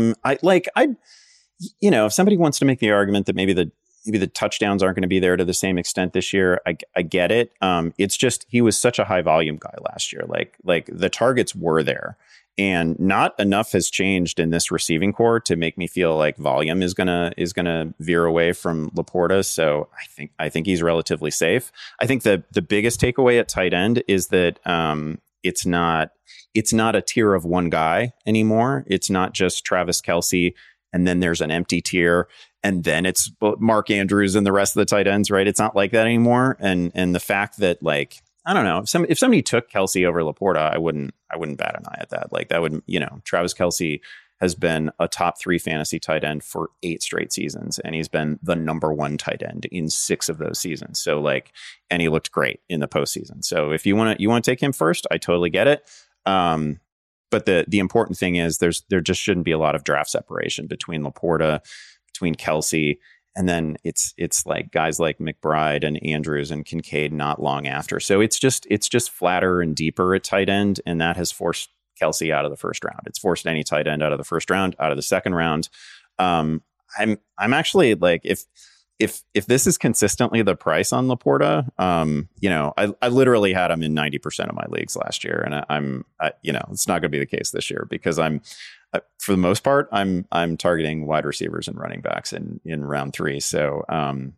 If somebody wants to make the argument that maybe the touchdowns aren't going to be there to the same extent this year, I get it. It's just he was such a high volume guy last year. Like the targets were there, and not enough has changed in this receiving core to make me feel like volume is gonna veer away from Laporta. So I think he's relatively safe. I think the biggest takeaway at tight end is that it's not a tier of one guy anymore. It's not just Travis Kelce and then there's an empty tier, and then it's Mark Andrews and the rest of the tight ends, right? It's not like that anymore. And the fact that, like, I don't know, if somebody took Kelce over Laporta, I wouldn't bat an eye at that. Like, that would, Travis Kelce has been a top 3 fantasy tight end for 8 straight seasons, and he's been the number 1 tight end in 6 of those seasons. So, like, and he looked great in the postseason. So if you want to take him first, I totally get it. But the important thing is there just shouldn't be a lot of draft separation between Laporta, between Kelce, and then it's like guys like McBride and Andrews and Kincaid not long after. So it's just flatter and deeper at tight end, and that has forced Kelce out of the first round. It's forced any tight end out of the first round, out of the second round. I'm actually like, if this is consistently the price on Laporta, I literally had him in 90% of my leagues last year, and it's not going to be the case this year, because for the most part, I'm targeting wide receivers and running backs in round 3. So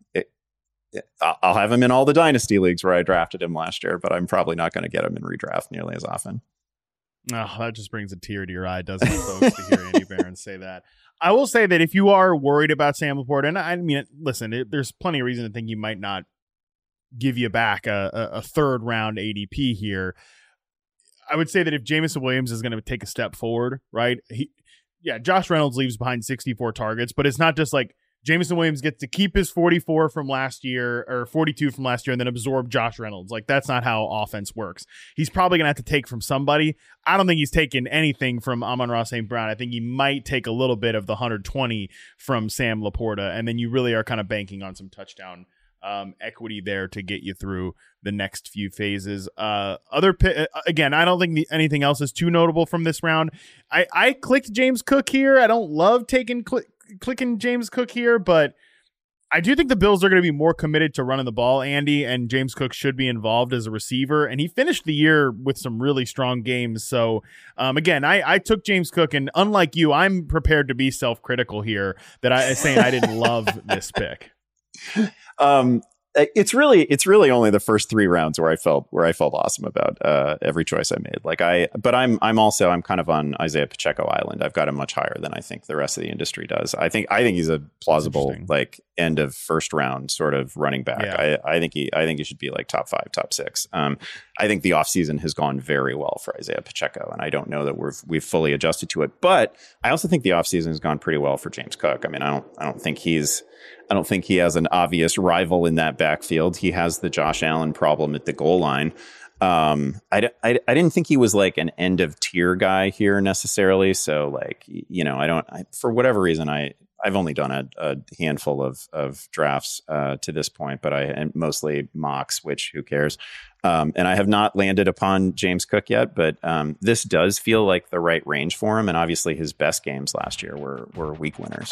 I'll have him in all the dynasty leagues where I drafted him last year, but I'm probably not going to get him in redraft nearly as often. Oh, that just brings a tear to your eye, doesn't it, folks, to hear Andy Behrens say that. I will say that if you are worried about Sam Laporta, and I mean, listen, there's plenty of reason to think he might not give you back a third round ADP here. I would say that if Jameson Williams is going to take a step forward, right? Josh Reynolds leaves behind 64 targets, but it's not just like Jameson Williams gets to keep his 44 from last year, or 42 from last year, and then absorb Josh Reynolds. Like, that's not how offense works. He's probably going to have to take from somebody. I don't think he's taken anything from Amon-Ra St. Brown. I think he might take a little bit of the 120 from Sam Laporta, and then you really are kind of banking on some touchdown equity there to get you through the next few phases. Again, I don't think anything else is too notable from this round. I clicked James Cook here. I don't love clicking James Cook here, but I do think the Bills are going to be more committed to running the ball, Andy, and James Cook should be involved as a receiver, and he finished the year with some really strong games. So again, I took James Cook, and unlike you, I'm prepared to be self-critical here that I saying I didn't love this pick. It's really only the first 3 rounds where I felt awesome about every choice I made. But I'm kind of on Isaiah Pacheco Island. I've got him much higher than I think the rest of the industry does. I think he's a plausible, like, end of first round sort of running back. Yeah. I think he should be like top 5, top 6. I think the offseason has gone very well for Isaiah Pacheco, and I don't know that we've fully adjusted to it. But I also think the offseason has gone pretty well for James Cook. I mean, I don't think he has an obvious rival in that backfield. He has the Josh Allen problem at the goal line. I didn't think he was like an end of tier guy here necessarily. So, like, for whatever reason, I've only done a handful of drafts to this point, but and mostly mocks, which who cares? And I have not landed upon James Cook yet, but this does feel like the right range for him. And obviously his best games last year were week winners.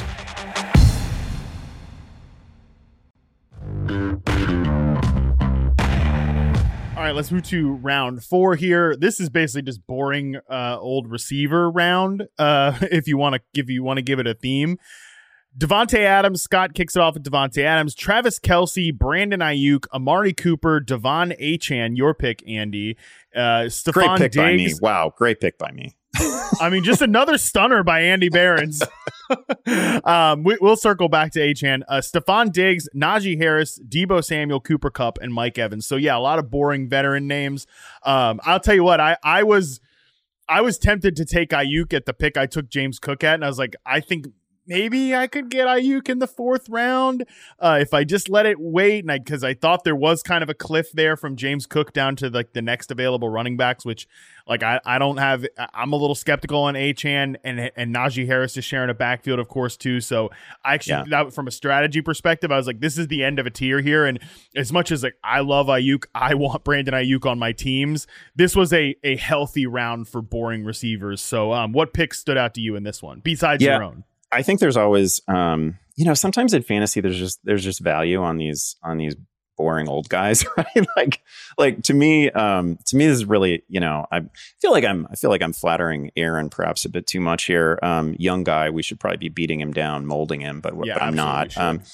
All right, let's move to round 4 here. This is basically just boring old receiver round. If you want to give it a theme. Devontae Adams, Scott kicks it off with Devontae Adams, Travis Kelce, Brandon Ayuk, Amari Cooper, Devon Achane, your pick, Andy. Stephon Diggs. By me. Wow, great pick by me. I mean, just another stunner by Andy Behrens. We'll circle back to Achane. Stephon Diggs, Najee Harris, Deebo Samuel, Cooper Kupp, and Mike Evans. So yeah, a lot of boring veteran names. I'll tell you what, I was tempted to take Ayuk at the pick I took James Cook at, and I was like, I think maybe I could get Ayuk in the 4th round if I just let it wait. And because I thought there was kind of a cliff there from James Cook down to like the next available running backs, which like I don't have. I'm a little skeptical on Achane, and Najee Harris is sharing a backfield, of course, too. So I actually, that, from a strategy perspective, I was like, this is the end of a tier here. And as much as like I love Ayuk, I want Brandon Ayuk on my teams. This was a healthy round for boring receivers. So what picks stood out to you in this one besides your own? I think there's always, sometimes in fantasy, there's just value on these boring old guys, right? Like to me, this is really, I feel like I'm flattering Aaron perhaps a bit too much here. Young guy, we should probably be beating him down, molding him, but I'm not.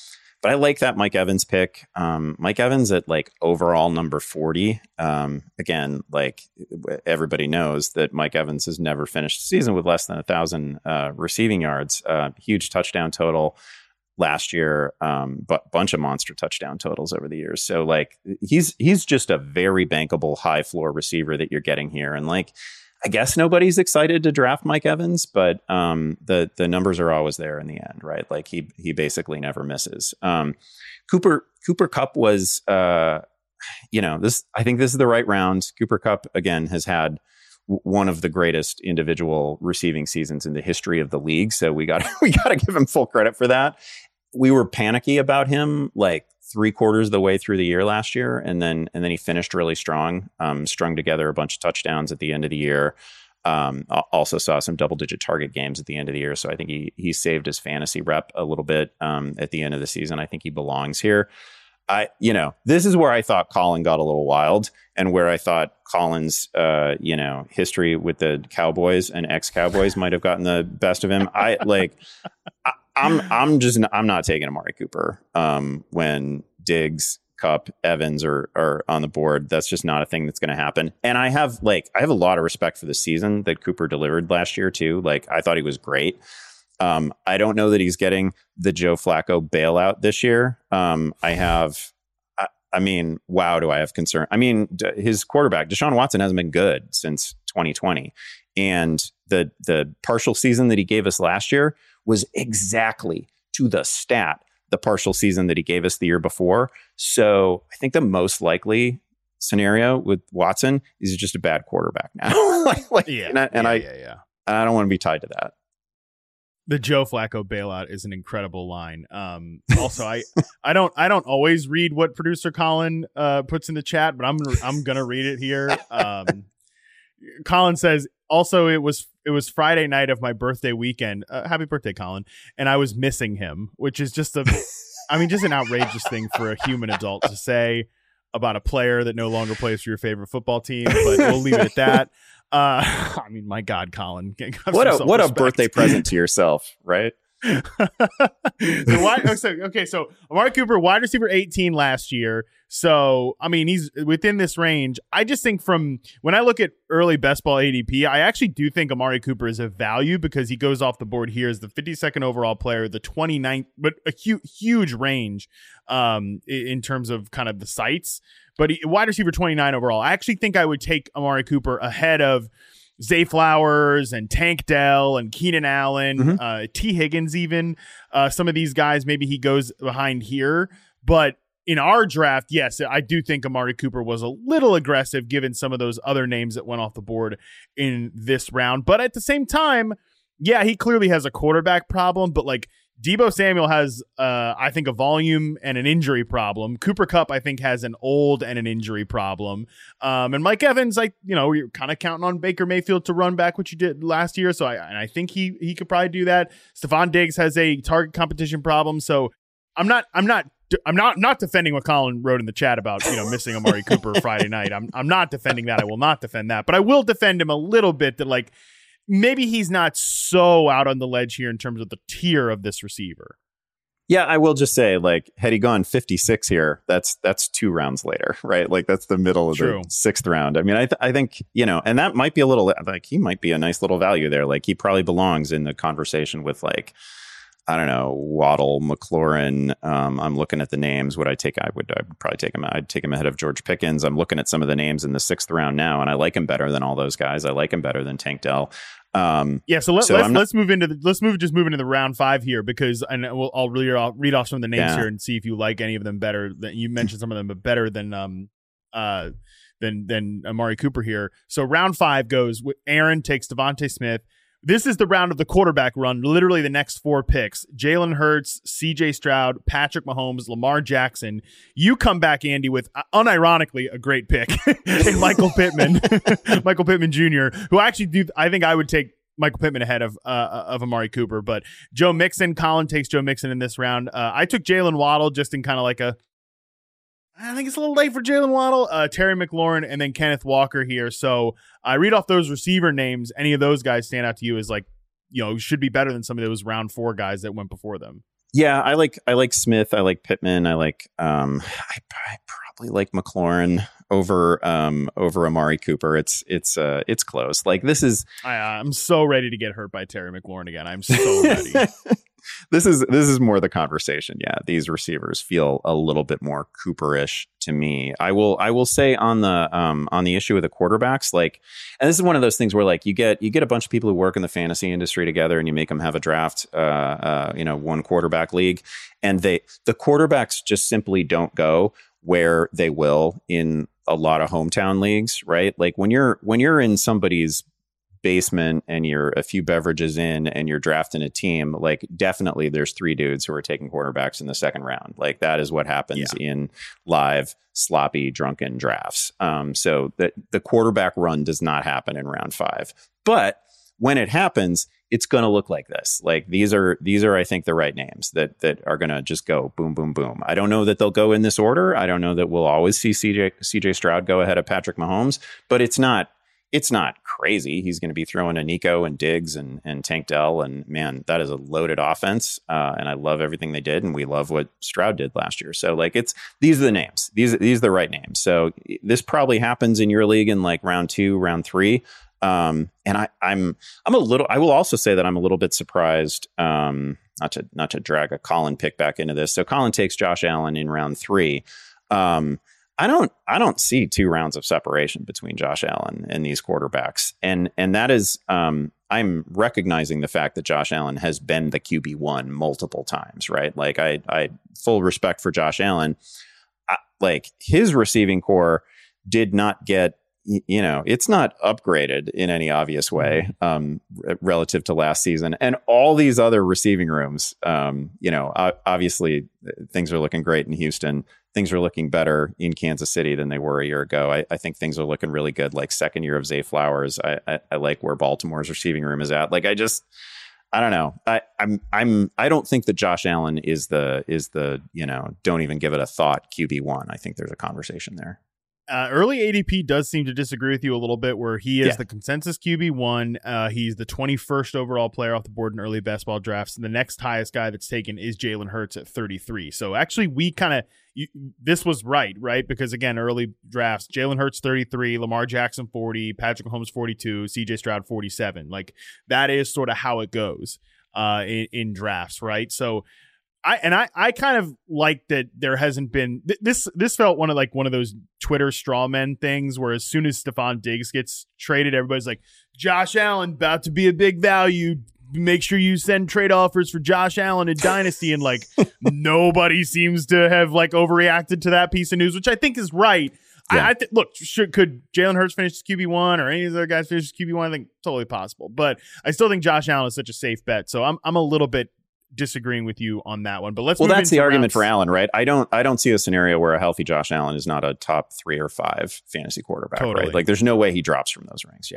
But I like that Mike Evans pick. Mike Evans at like overall number 40. Again, like everybody knows that Mike Evans has never finished the season with less than 1,000 receiving yards. Huge touchdown total last year, but bunch of monster touchdown totals over the years. So like he's just a very bankable high floor receiver that you're getting here. And like, I guess nobody's excited to draft Mike Evans, but the numbers are always there in the end, right? Like he basically never misses. Cooper Kupp was, this. I think this is the right round. Cooper Kupp again has had one of the greatest individual receiving seasons in the history of the league, so we got to give him full credit for that. We were panicky about him like 3/4 of the way through the year last year. And then he finished really strong, strung together a bunch of touchdowns at the end of the year. Also saw some double-digit target games at the end of the year. So I think he saved his fantasy rep a little bit at the end of the season. I think he belongs here. This is where I thought Colin got a little wild, and where I thought Colin's, history with the Cowboys and ex-Cowboys might have gotten the best of him. I'm not taking Amari Cooper when Diggs, Kupp, Evans are on the board. That's just not a thing that's going to happen. And I have a lot of respect for the season that Cooper delivered last year too. Like I thought he was great. I don't know that he's getting the Joe Flacco bailout this year. Do I have concern? I mean, his quarterback, Deshaun Watson, hasn't been good since 2020. And the partial season that he gave us last year was exactly to the stat the partial season that he gave us the year before. So I think the most likely scenario with Watson is just a bad quarterback now. I don't want to be tied to that. The Joe Flacco bailout is an incredible line. Also, I don't always read what producer Colin puts in the chat, but I'm gonna read it here. Colin says, also, it was Friday night of my birthday weekend. Happy birthday, Colin! And I was missing him, which is just just an outrageous thing for a human adult to say about a player that no longer plays for your favorite football team. But we'll leave it at that. My God, Colin! What a birthday present to yourself, right? So Amari Cooper, wide receiver 18 last year. So, he's within this range. I just think from when I look at early best ball ADP, I actually do think Amari Cooper is a value because he goes off the board here as the 52nd overall player, the 29th, but a huge range in terms of kind of the sites. But wide receiver 29 overall. I actually think I would take Amari Cooper ahead of Zay Flowers and Tank Dell and Keenan Allen, T. Higgins even. Some of these guys, maybe he goes behind here. But in our draft, yes, I do think Amari Cooper was a little aggressive given some of those other names that went off the board in this round. But at the same time, yeah, he clearly has a quarterback problem. But like Deebo Samuel has, I think, a volume and an injury problem. Cooper Kupp, I think, has an old and an injury problem. And Mike Evans, you're kind of counting on Baker Mayfield to run back what you did last year. So I think he could probably do that. Stephon Diggs has a target competition problem. So I'm not defending what Colin wrote in the chat about missing Amari Cooper Friday night. I'm not defending that. I will not defend that. But I will defend him a little bit that maybe he's not so out on the ledge here in terms of the tier of this receiver. Yeah, I will just say, had he gone 56 here, that's 2 rounds later, right? Like that's the middle of the 6th round. I think, and that might be a little, he might be a nice little value there. Like he probably belongs in the conversation with I don't know, Waddle, McLaurin. I'm looking at the names. I'd probably take him. I'd take him ahead of George Pickens. I'm looking at some of the names in the 6th round now, and I like him better than all those guys. I like him better than Tank Dell. Let's move into the round 5 here because I'll read off some of the names here and see if you like any of them better. You mentioned some of them, but better than Amari Cooper here. So round 5 goes with Aaron takes Devontae Smith. This is the round of the quarterback run, literally the next 4 picks. Jalen Hurts, CJ Stroud, Patrick Mahomes, Lamar Jackson. You come back, Andy, with unironically a great pick in Michael Pittman, Michael Pittman Jr., who I think I would take Michael Pittman ahead of Amari Cooper. But Joe Mixon, Colin takes Joe Mixon in this round. I took Jalen Waddle just in kind of I think it's a little late for Jalen Waddle, Terry McLaurin, and then Kenneth Walker here. So I read off those receiver names. Any of those guys stand out to you as should be better than some of those round 4 guys that went before them? Yeah, I like Smith. I like Pittman. I probably like McLaurin over Amari Cooper. It's close. Like this is. I'm so ready to get hurt by Terry McLaurin again. I'm so ready. This is more the conversation. Yeah, these receivers feel a little bit more Cooper-ish to me. I will say on the issue of the quarterbacks, like, and this is one of those things where like you get a bunch of people who work in the fantasy industry together and you make them have a draft, one quarterback league, and the quarterbacks just simply don't go where they will in a lot of hometown leagues, right? Like when you're in somebody's basement and you're a few beverages in and you're drafting a team, like definitely there's 3 dudes who are taking quarterbacks in the second round. Like that is what happens in live, sloppy, drunken drafts. So the quarterback run does not happen in round 5. But when it happens, it's going to look like this. Like these are I think the right names that are going to just go boom, boom, boom. I don't know that they'll go in this order. I don't know that we'll always see CJ Stroud go ahead of Patrick Mahomes, but it's not crazy. He's going to be throwing a Nico and Diggs and Tank Dell. And man, that is a loaded offense. And I love everything they did. And we love what Stroud did last year. So like these are the names. These are the right names. So this probably happens in your league in like round 2, round 3. And I will also say that I'm a little bit surprised, not to drag a Colin pick back into this. So Colin takes Josh Allen in round 3. I don't see 2 rounds of separation between Josh Allen and these quarterbacks. And that is, I'm recognizing the fact that Josh Allen has been the QB1 multiple times, right? Like I full respect for Josh Allen. Like his receiving core did not get, it's not upgraded in any obvious way, relative to last season. And all these other receiving rooms, obviously things are looking great in Houston. Things are looking better in Kansas City than they were a year ago. I think things are looking really good. Like second year of Zay Flowers. I like where Baltimore's receiving room is at. Like I don't know. I don't think that Josh Allen is the don't even give it a thought QB1. I think there's a conversation there. Early ADP does seem to disagree with you a little bit, where he is the consensus QB1. He's the 21st overall player off the board in early best ball drafts. And the next highest guy that's taken is Jalen Hurts at 33. So actually we this was right? Because again, early drafts, Jalen Hurts 33, Lamar Jackson 40, Patrick Mahomes 42, CJ Stroud 47. Like that is sort of how it goes in drafts, right? So I kind of like that there hasn't been this felt one of those Twitter straw men things where as soon as Stephon Diggs gets traded, everybody's like, Josh Allen about to be a big value. Make sure you send trade offers for Josh Allen in Dynasty. And like nobody seems to have like overreacted to that piece of news, which I think is right. Yeah. Could Jalen Hurts finish as QB1 or any of the other guys finish as QB1? I think totally possible, but I still think Josh Allen is such a safe bet. So I'm a little bit disagreeing with you on that one, but that's the argument for Allen, right? I don't see a scenario where a healthy Josh Allen is not a top 3 or 5 fantasy quarterback, right? Like there's no way he drops from those ranks. Yeah.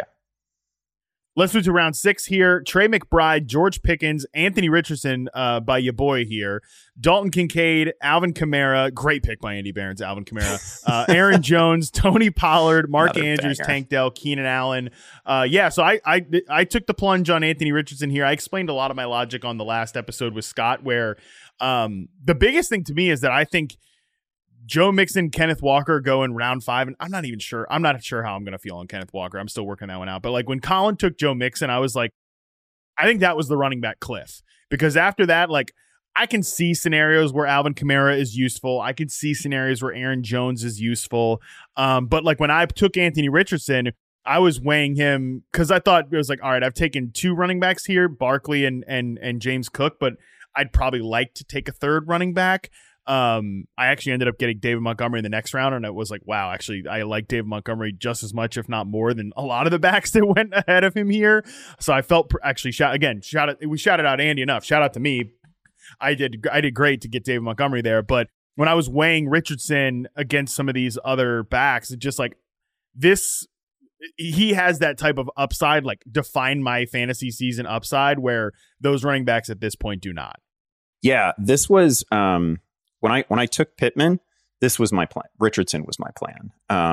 Let's move to round 6 here. Trey McBride, George Pickens, Anthony Richardson by your boy here. Dalton Kincaid, Alvin Kamara. Great pick by Andy Behrens, Alvin Kamara. Aaron Jones, Tony Pollard, Mark Andrews, Tank Dell, Keenan Allen. So I took the plunge on Anthony Richardson here. I explained a lot of my logic on the last episode with Scott, where the biggest thing to me is that I think Joe Mixon, Kenneth Walker go in round 5, and I'm not sure how I'm going to feel on Kenneth Walker. I'm still working that one out. But like when Colin took Joe Mixon, I was like, I think that was the running back cliff, because after that, like I can see scenarios where Alvin Kamara is useful. I can see scenarios where Aaron Jones is useful. But like when I took Anthony Richardson, I was weighing him because I thought it was like, all right, I've taken 2 running backs here, Barkley and James Cook, but I'd probably like to take a third running back. I actually ended up getting David Montgomery in the next round, and it was like, wow, actually, I like David Montgomery just as much, if not more, than a lot of the backs that went ahead of him here. So I felt we shouted out Andy enough. Shout out to me. I did great to get David Montgomery there, but when I was weighing Richardson against some of these other backs, it's just like this. He has that type of upside, like define my fantasy season upside, where those running backs at this point do not. Yeah, this was when I took Pittman, this was my plan. Richardson was my plan.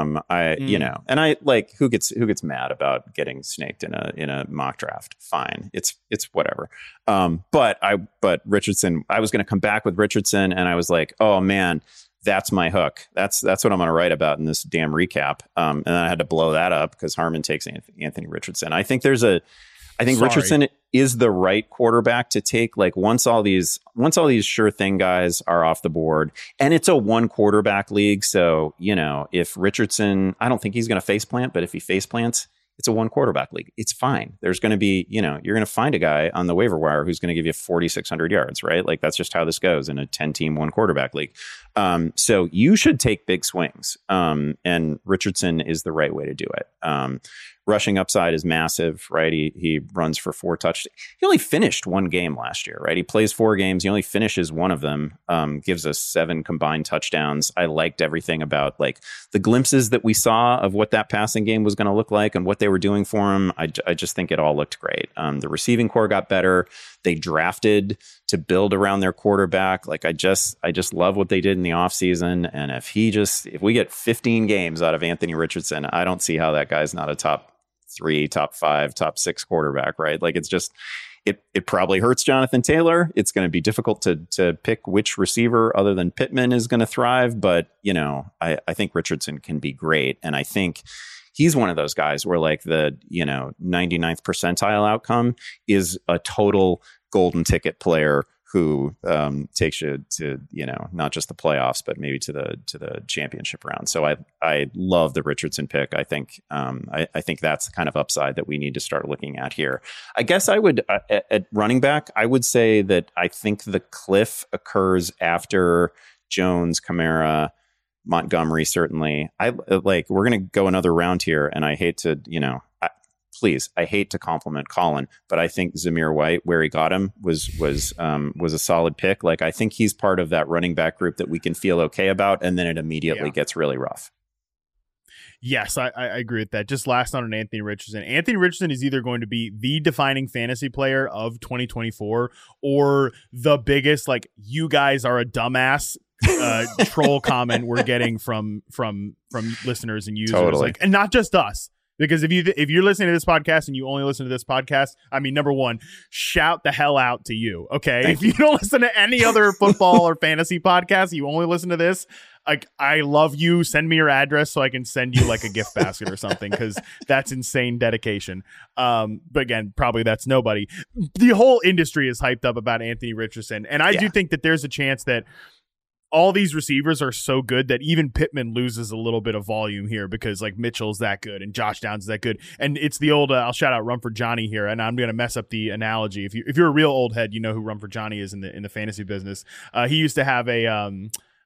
And I like who gets mad about getting snaked in a mock draft. Fine. It's whatever. But Richardson, I was going to come back with Richardson, and I was like, oh man, that's my hook. That's what I'm going to write about in this damn recap. And then I had to blow that up because Harmon takes Anthony Richardson. I think Richardson is the right quarterback to take. Like once all these sure thing guys are off the board, and it's a one quarterback league. So, if Richardson, I don't think he's going to face plant, but if he face plants, it's a one quarterback league. It's fine. There's going to be, you're going to find a guy on the waiver wire who's going to give you 4,600 yards, right? Like that's just how this goes in a 10-team one quarterback league. So you should take big swings. And Richardson is the right way to do it. Rushing upside is massive, right? He runs for 4 touchdowns. He only finished 1 game last year, right? He plays 4 games. He only finishes 1 of them, gives us 7 combined touchdowns. I liked everything about like the glimpses that we saw of what that passing game was going to look like and what they were doing for him. I just think it all looked great. The receiving core got better. They drafted to build around their quarterback. Like I just love what they did in the offseason. And if we get 15 games out of Anthony Richardson, I don't see how that guy's not a top 3, top 5, top 6 quarterback, right? Like it's just, it probably hurts Jonathan Taylor. It's going to be difficult to pick which receiver other than Pittman is going to thrive. But, I think Richardson can be great. And I think he's one of those guys where like the, 99th percentile outcome is a total golden ticket player who takes you to, not just the playoffs, but maybe to the championship round. So I love the Richardson pick. I think that's the kind of upside that we need to start looking at here. I guess I would at running back, I would say that I think the cliff occurs after Jones, Kamara, Montgomery. Certainly, we're going to go another round here, and I hate to, I hate to compliment Colin, but I think Zamir White, where he got him, was a solid pick. Like I think he's part of that running back group that we can feel okay about, and then it immediately gets really rough. Yes, I agree with that. Just last on Anthony Richardson. Anthony Richardson is either going to be the defining fantasy player of 2024 or the biggest, like, you guys are a dumbass troll comment we're getting from listeners and users. Totally. Like, and not just us. Because if you're listening to this podcast and you only listen to this podcast, I mean, number one, shout the hell out to you. Okay. If you don't listen to any other football or fantasy podcast, you only listen to this. Like, I love you. Send me your address so I can send you like a gift basket or something, because that's insane dedication. But again, probably that's nobody. The whole industry is hyped up about Anthony Richardson. And I do think that there's a chance that all these receivers are so good that even Pittman loses a little bit of volume here, because like Mitchell's that good and Josh Downs is that good. And it's the old, I'll shout out Rumford Johnny here, and I'm going to mess up the analogy. If you're a real old head, you know who Rumford Johnny is in the fantasy business. He used to have a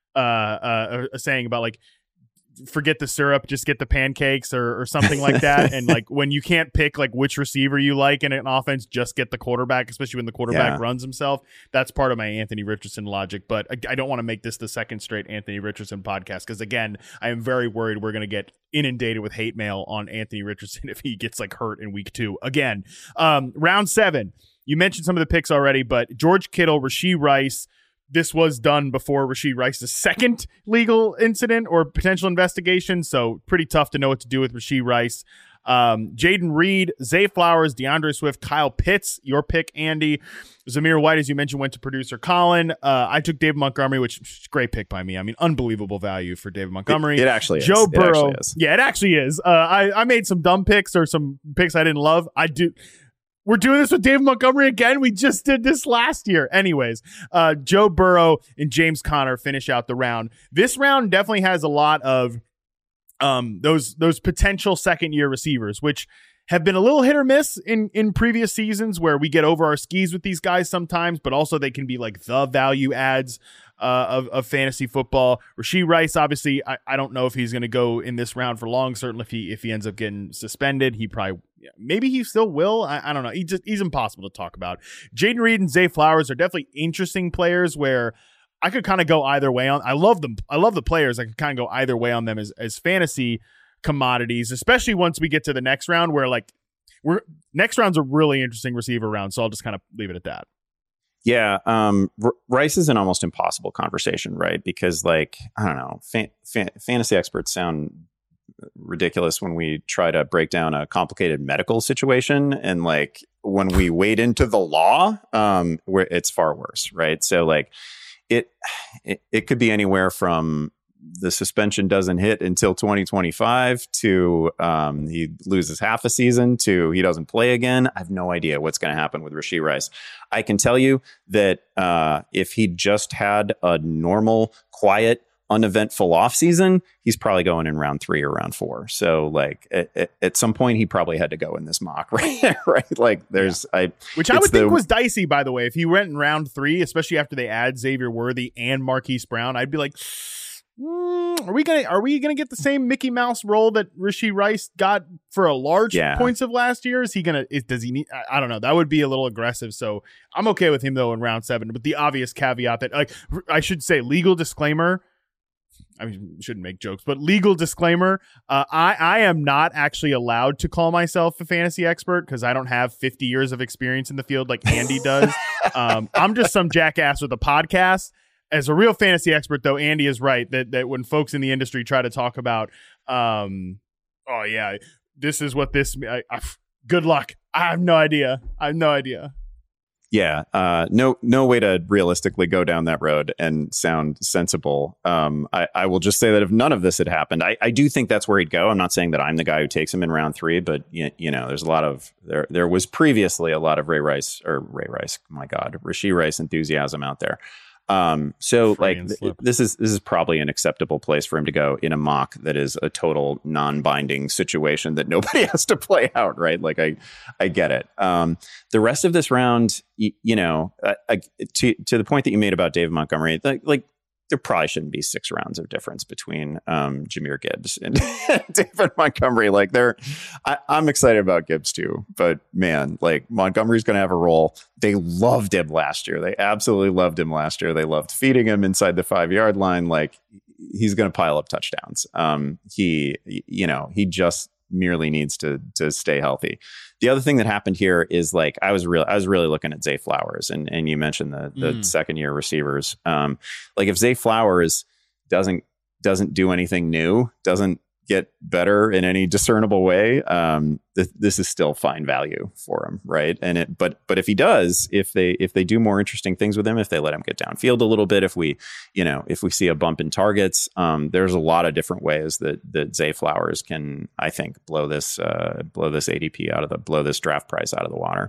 saying about like, forget the syrup, just get the pancakes or something like that. And like when you can't pick like which receiver you like in an offense, just get the quarterback, especially when the quarterback runs himself. That's part of my Anthony Richardson logic. But I don't want to make this the second straight Anthony Richardson podcast, because again, I am very worried we're going to get inundated with hate mail on Anthony Richardson if he gets like hurt in week 2 again. Round 7, you mentioned some of the picks already, but George Kittle, Rashee Rice. This was done before Rashee Rice's second legal incident or potential investigation, so pretty tough to know what to do with Rashee Rice. Jaden Reed, Zay Flowers, DeAndre Swift, Kyle Pitts, your pick, Andy. Zamir White, as you mentioned, went to producer Colin. I took David Montgomery, which is great pick by me. I mean, unbelievable value for David Montgomery. It actually is. Joe Burrow. Yeah, it actually is. I made some dumb picks or some picks I didn't love. We're doing this with David Montgomery again. We just did this last year. Anyways, Joe Burrow and James Conner finish out the round. This round definitely has a lot of those potential second-year receivers, which have been a little hit or miss in previous seasons, where we get over our skis with these guys sometimes, but also they can be like the value adds of fantasy football. Rashee Rice, obviously, I don't know if he's going to go in this round for long. Certainly, if he ends up getting suspended, he probably, maybe he still will. I don't know. He's impossible to talk about. Jaden Reed and Zay Flowers are definitely interesting players where I could kind of go either way on. I love them. I love the players. I could kind of go either way on them as fantasy commodities, especially once we get to the next round, where like next round's a really interesting receiver round. So I'll just kind of leave it at that. Yeah, Rice is an almost impossible conversation, right? Because, like, I don't know, fantasy experts sound ridiculous when we try to break down a complicated medical situation, and like when we wade into the law, where it's far worse, right? So, like, it could be anywhere from the suspension doesn't hit until 2025 to he loses half a season to he doesn't play again. I have no idea what's going to happen with Rashee Rice. I can tell you that if he just had a normal, quiet, uneventful offseason, he's probably going in round 3 or round 4. So, like, at some point, he probably had to go in this mock, right? Right? Like, there's which I would think was dicey, by the way. If he went in round 3, especially after they add Xavier Worthy and Marquise Brown, I'd be like, are we gonna get the same Mickey Mouse role that Rashee Rice got for a large points of last year? Does he need? I don't know. That would be a little aggressive. So I'm okay with him though in round 7. But the obvious caveat that, like, I should say, legal disclaimer. I mean, shouldn't make jokes, but legal disclaimer. I am not actually allowed to call myself a fantasy expert because I don't have 50 years of experience in the field like Andy does. I'm just some jackass with a podcast. As a real fantasy expert, though, Andy is right that when folks in the industry try to talk about, this is what this, good luck. I have no idea. Yeah, no way to realistically go down that road and sound sensible. I will just say that if none of this had happened, I do think that's where he'd go. I'm not saying that I'm the guy who takes him in round 3, but you know, there's a lot of there was previously a lot of Rashee Rice enthusiasm out there. So like this is probably an acceptable place for him to go in a mock that is a total non-binding situation that nobody has to play out, right? Like I get it. The rest of this round, to the point that you made about David Montgomery, like there probably shouldn't be 6 rounds of difference between Jahmyr Gibbs and David Montgomery. Like I'm excited about Gibbs too, but man, like Montgomery's going to have a role. They loved him last year. They absolutely loved him last year. They loved feeding him inside the 5-yard line. Like he's going to pile up touchdowns. He just merely needs to stay healthy. The other thing that happened here is like I was really looking at Zay Flowers and you mentioned the second year receivers. Like if Zay Flowers doesn't do anything new, doesn't get better in any discernible way, this is still fine value for him, right? And but if he does, if they do more interesting things with him, if they let him get downfield a little bit, if we see a bump in targets, there's a lot of different ways that Zay Flowers can, I think, blow this ADP blow this draft price out of the water.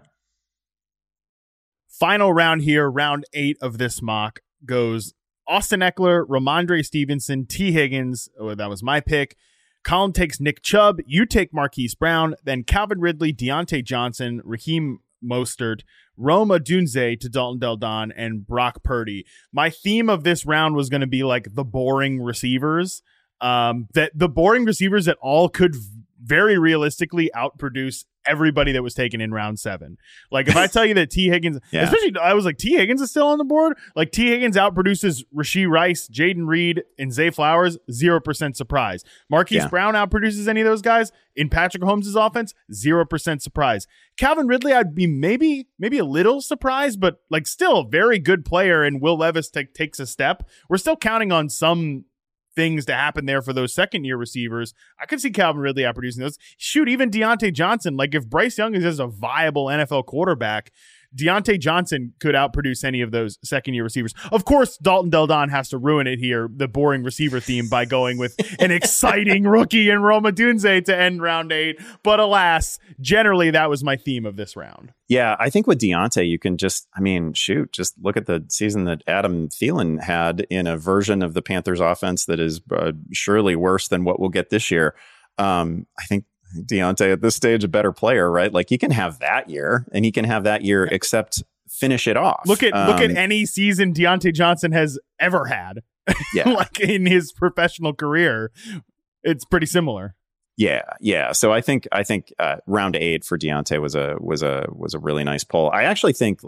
Final round here, round 8 of this mock goes Austin Eckler, Ramondre Stevenson, T. Higgins. Oh, that was my pick. Colin takes Nick Chubb. You take Marquise Brown. Then Calvin Ridley, Deontay Johnson, Raheem Mostert, Rome Odunze to Dalton Del Don, and Brock Purdy. My theme of this round was going to be like the boring receivers. That the boring receivers that all could very realistically outproduce everybody that was taken in round 7. Like if I tell you that T. Higgins, especially I was like, T. Higgins is still on the board. Like T. Higgins outproduces Rashee Rice, Jaden Reed, and Zay Flowers. 0% surprise. Marquise Brown outproduces any of those guys in Patrick Mahomes' offense. 0% surprise. Calvin Ridley, I'd be maybe a little surprised, but like still a very good player. And Will Levis takes a step. We're still counting on some things to happen there for those second-year receivers. I could see Calvin Ridley outproducing those. Shoot, even Deontay Johnson. Like if Bryce Young is just a viable NFL quarterback, Deontay Johnson could outproduce any of those second-year receivers. Of course, Dalton Del Don has to ruin it here, the boring receiver theme, by going with an exciting rookie in Rome Odunze to end round 8. But alas, generally that was my theme of this round. Yeah, I think with Deontay, you can just look at the season that Adam Thielen had in a version of the Panthers offense that is surely worse than what we'll get this year. I think Deontay at this stage a better player, right? Like he can have that year and he can have that year except finish it off. Look at any season Deontay Johnson has ever had. Yeah. Like in his professional career. It's pretty similar. Yeah. So I think round 8 for Deontay was a really nice pull. I actually think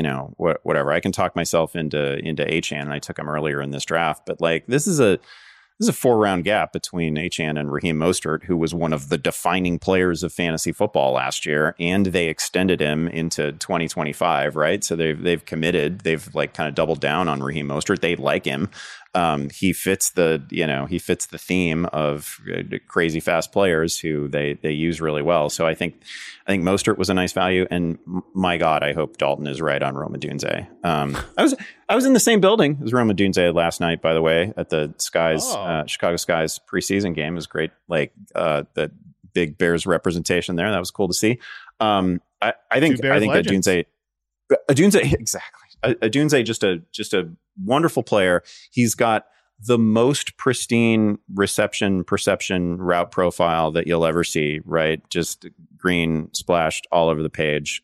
whatever. I can talk myself into Achane, and I took him earlier in this draft, but like this is there's a 4-round gap between Achane and Raheem Mostert, who was one of the defining players of fantasy football last year, and they extended him into 2025, right? So they've committed, they've like kind of doubled down on Raheem Mostert. They like him. He fits the theme of crazy fast players who they use really well. So I think Mostert was a nice value, and my God, I hope Dalton is right on Rome Odunze. I was in the same building as Rome Odunze last night, by the way, at the Chicago Skies preseason game. It was great, like the big Bears representation there. That was cool to see. I think Odunze exactly. Odunze just a wonderful player. He's got the most pristine reception perception route profile that you'll ever see, right? Just green splashed all over the page.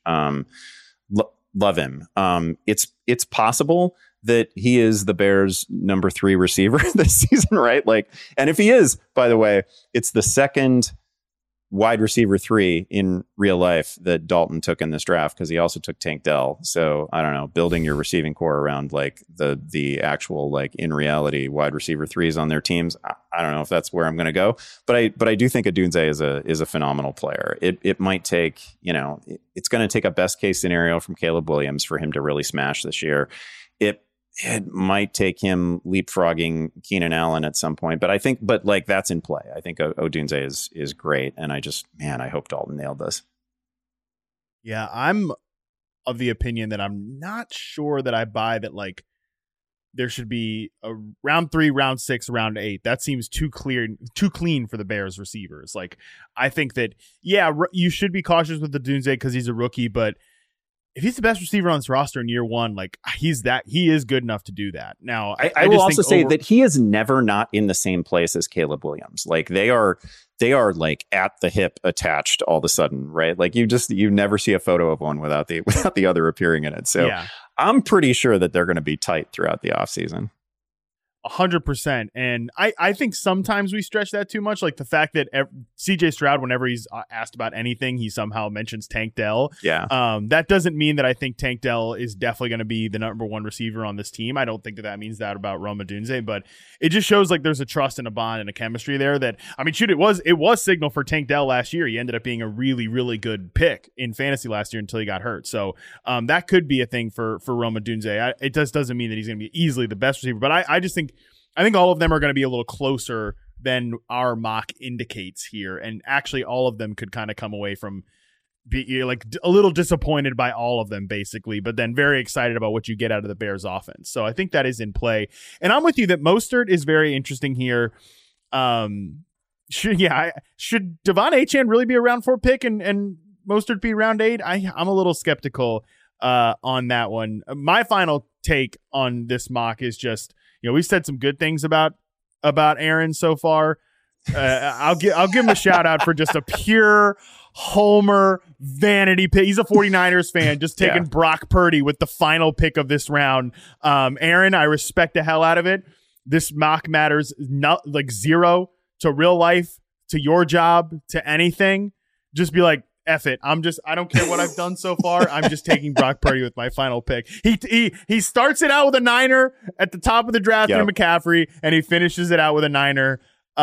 Love him. It's possible that he is the Bears' number 3 receiver this season, right? Like, and if he is, by the way, it's the second wide receiver 3 in real life that Dalton took in this draft, because he also took Tank Dell. So I don't know, building your receiving core around like the actual, like, in reality wide receiver 3s on their teams. I don't know if that's where I'm going to go, but I do think Odunze is a phenomenal player. It might take, it's going to take a best case scenario from Caleb Williams for him to really smash this year. It might take him leapfrogging Keenan Allen at some point, but like that's in play. I think Odunze is great, and I hope Dalton nailed this. Yeah, I'm of the opinion that I'm not sure that I buy that, like, there should be a round 3, round 6, round 8. That seems too clean for the Bears receivers. Like, I think that, yeah, you should be cautious with Odunze because he's a rookie, but if he's the best receiver on this roster in year 1, like, he is good enough to do that. Now, I will also say that he is never not in the same place as Caleb Williams. Like, they are like at the hip attached all of a sudden, right? Like, you never see a photo of one without the other appearing in it. So yeah. I'm pretty sure that they're going to be tight throughout the offseason. 100%. And I think sometimes we stretch that too much. Like the fact that CJ Stroud, whenever he's asked about anything, he somehow mentions Tank Dell. Yeah. That doesn't mean that I think Tank Dell is definitely going to be the number 1 receiver on this team. I don't think that means that about Rome Odunze, but it just shows like there's a trust and a bond and a chemistry there that, I mean, shoot, it was signal for Tank Dell last year. He ended up being a really, really good pick in fantasy last year until he got hurt. So that could be a thing for Rome Odunze. It just doesn't mean that he's going to be easily the best receiver, but I just think, I think all of them are going to be a little closer than our mock indicates here. And actually all of them could kind of come away from like a little disappointed by all of them basically, but then very excited about what you get out of the Bears offense. So I think that is in play. And I'm with you that Mostert is very interesting here. Should Devon Achane really be a round 4 pick and Mostert be round 8? I'm a little skeptical on that one. My final take on this mock is just, we've said some good things about Aaron so far. I'll give him a shout out for just a pure homer vanity pick. He's a 49ers fan, just taking Brock Purdy with the final pick of this round. Aaron, I respect the hell out of it. This mock matters not like 0 to real life, to your job, to anything. Just be like, F it. I don't care what I've done so far. I'm just taking Brock Purdy with my final pick. He starts it out with a Niner at the top of the draft in McCaffrey, and he finishes it out with a Niner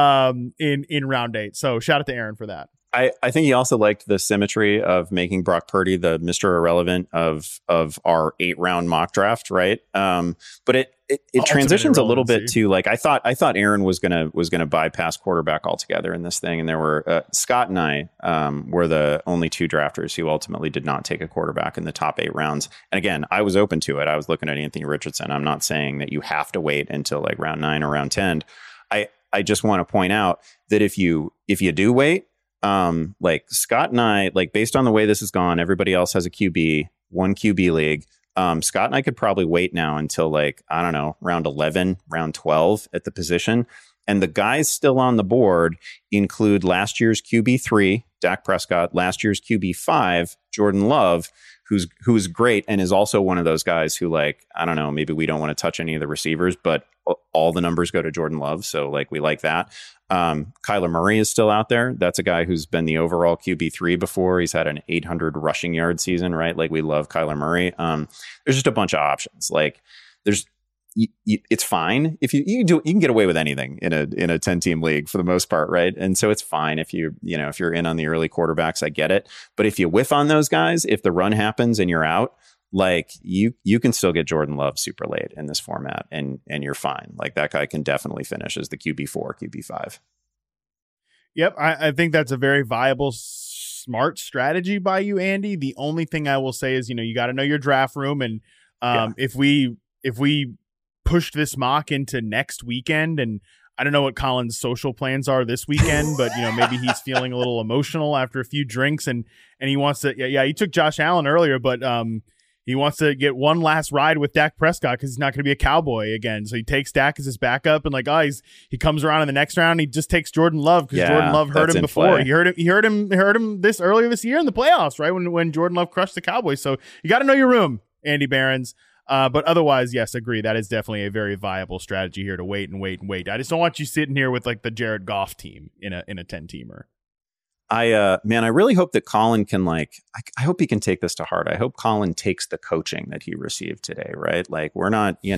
in round 8. So shout out to Aaron for that. I think he also liked the symmetry of making Brock Purdy the Mr. Irrelevant of our 8-round mock draft, right? But it transitions a little bit to, like, I thought Aaron was gonna bypass quarterback altogether in this thing, and there were Scott and I were the only 2 drafters who ultimately did not take a quarterback in the top 8 rounds. And again, I was open to it. I was looking at Anthony Richardson. I'm not saying that you have to wait until like round 9 or round 10. I just want to point out that if you do wait, like Scott and I, like, based on the way this has gone, everybody else has a QB, 1 QB league. Scott and I could probably wait now until, like, I don't know, round 11, round 12 at the position. And the guys still on the board include last year's QB3, Dak Prescott, last year's QB5, Jordan Love, who's great and is also one of those guys who, like, I don't know, maybe we don't want to touch any of the receivers, but all the numbers go to Jordan Love. So, like, we like that. Kyler Murray is still out there. That's a guy who's been the overall QB3 before. He's had an 800 rushing yard season, right? Like, we love Kyler Murray. There's just a bunch of options. Like, it's fine if you can get away with anything in a 10-team league for the most part, right? And so it's fine if if you're in on the early quarterbacks, I get it. But if you whiff on those guys, if the run happens and you're out, like you can still get Jordan Love super late in this format, and you're fine. Like that guy can definitely finish as the QB4, QB5. Yep, I think that's a very viable, smart strategy by you, Andy. The only thing I will say is, you got to know your draft room, and if we pushed this mock into next weekend, and I don't know what Colin's social plans are this weekend, but maybe he's feeling a little emotional after a few drinks, and he wants to. Yeah, he took Josh Allen earlier, but he wants to get one last ride with Dak Prescott because he's not going to be a Cowboy again. So he takes Dak as his backup, and he comes around in the next round. And he just takes Jordan Love because Jordan Love heard him before. Play. He heard him this earlier this year in the playoffs, right when Jordan Love crushed the Cowboys. So you got to know your room, Andy Behrens. But otherwise, yes, agree. That is definitely a very viable strategy here to wait. I just don't want you sitting here with like the Jared Goff team in a 10-teamer. I really hope that Colin can I hope he can take this to heart. I hope Colin takes the coaching that he received today, right? Like we're not here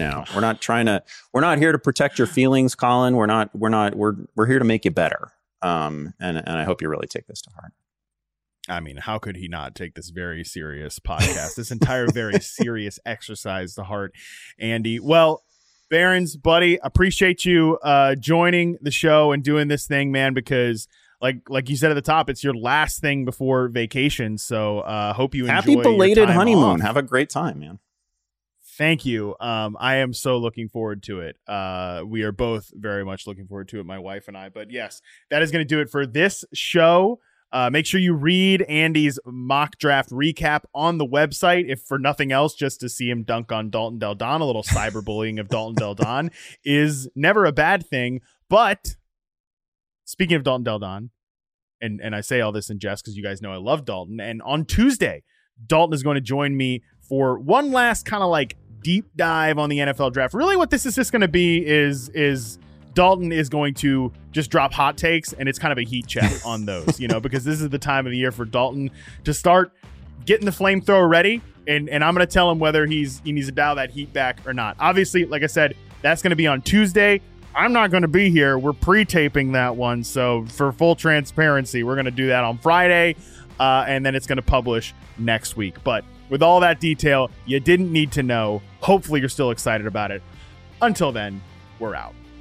to protect your feelings, Colin. We're here to make you better. And I hope you really take this to heart. I mean, how could he not take this very serious podcast, this entire very serious exercise to heart, Andy? Well, Behrens, buddy, appreciate you joining the show and doing this thing, man, because like you said at the top, it's your last thing before vacation. So hope you enjoy happy belated your honeymoon. Off. Have a great time, man. Thank you. I am so looking forward to it. We are both very much looking forward to it, my wife and I. But yes, that is going to do it for this show. Make sure you read Andy's mock draft recap on the website, if for nothing else, just to see him dunk on Dalton Del Don. A little cyberbullying of Dalton Del Don is never a bad thing. But speaking of Dalton Del Don, and I say all this in jest because you guys know I love Dalton. And on Tuesday, Dalton is going to join me for one last kind of deep dive on the NFL draft. Really what this is just going to be is Dalton is going to just drop hot takes, and it's kind of a heat check on those, because this is the time of the year for Dalton to start getting the flamethrower ready. And I'm going to tell him whether he needs to dial that heat back or not. Obviously, like I said, that's going to be on Tuesday. I'm not going to be here. We're pre-taping that one. So for full transparency, we're going to do that on Friday, and then it's going to publish next week. But with all that detail you didn't need to know, hopefully you're still excited about it. Until then, we're out.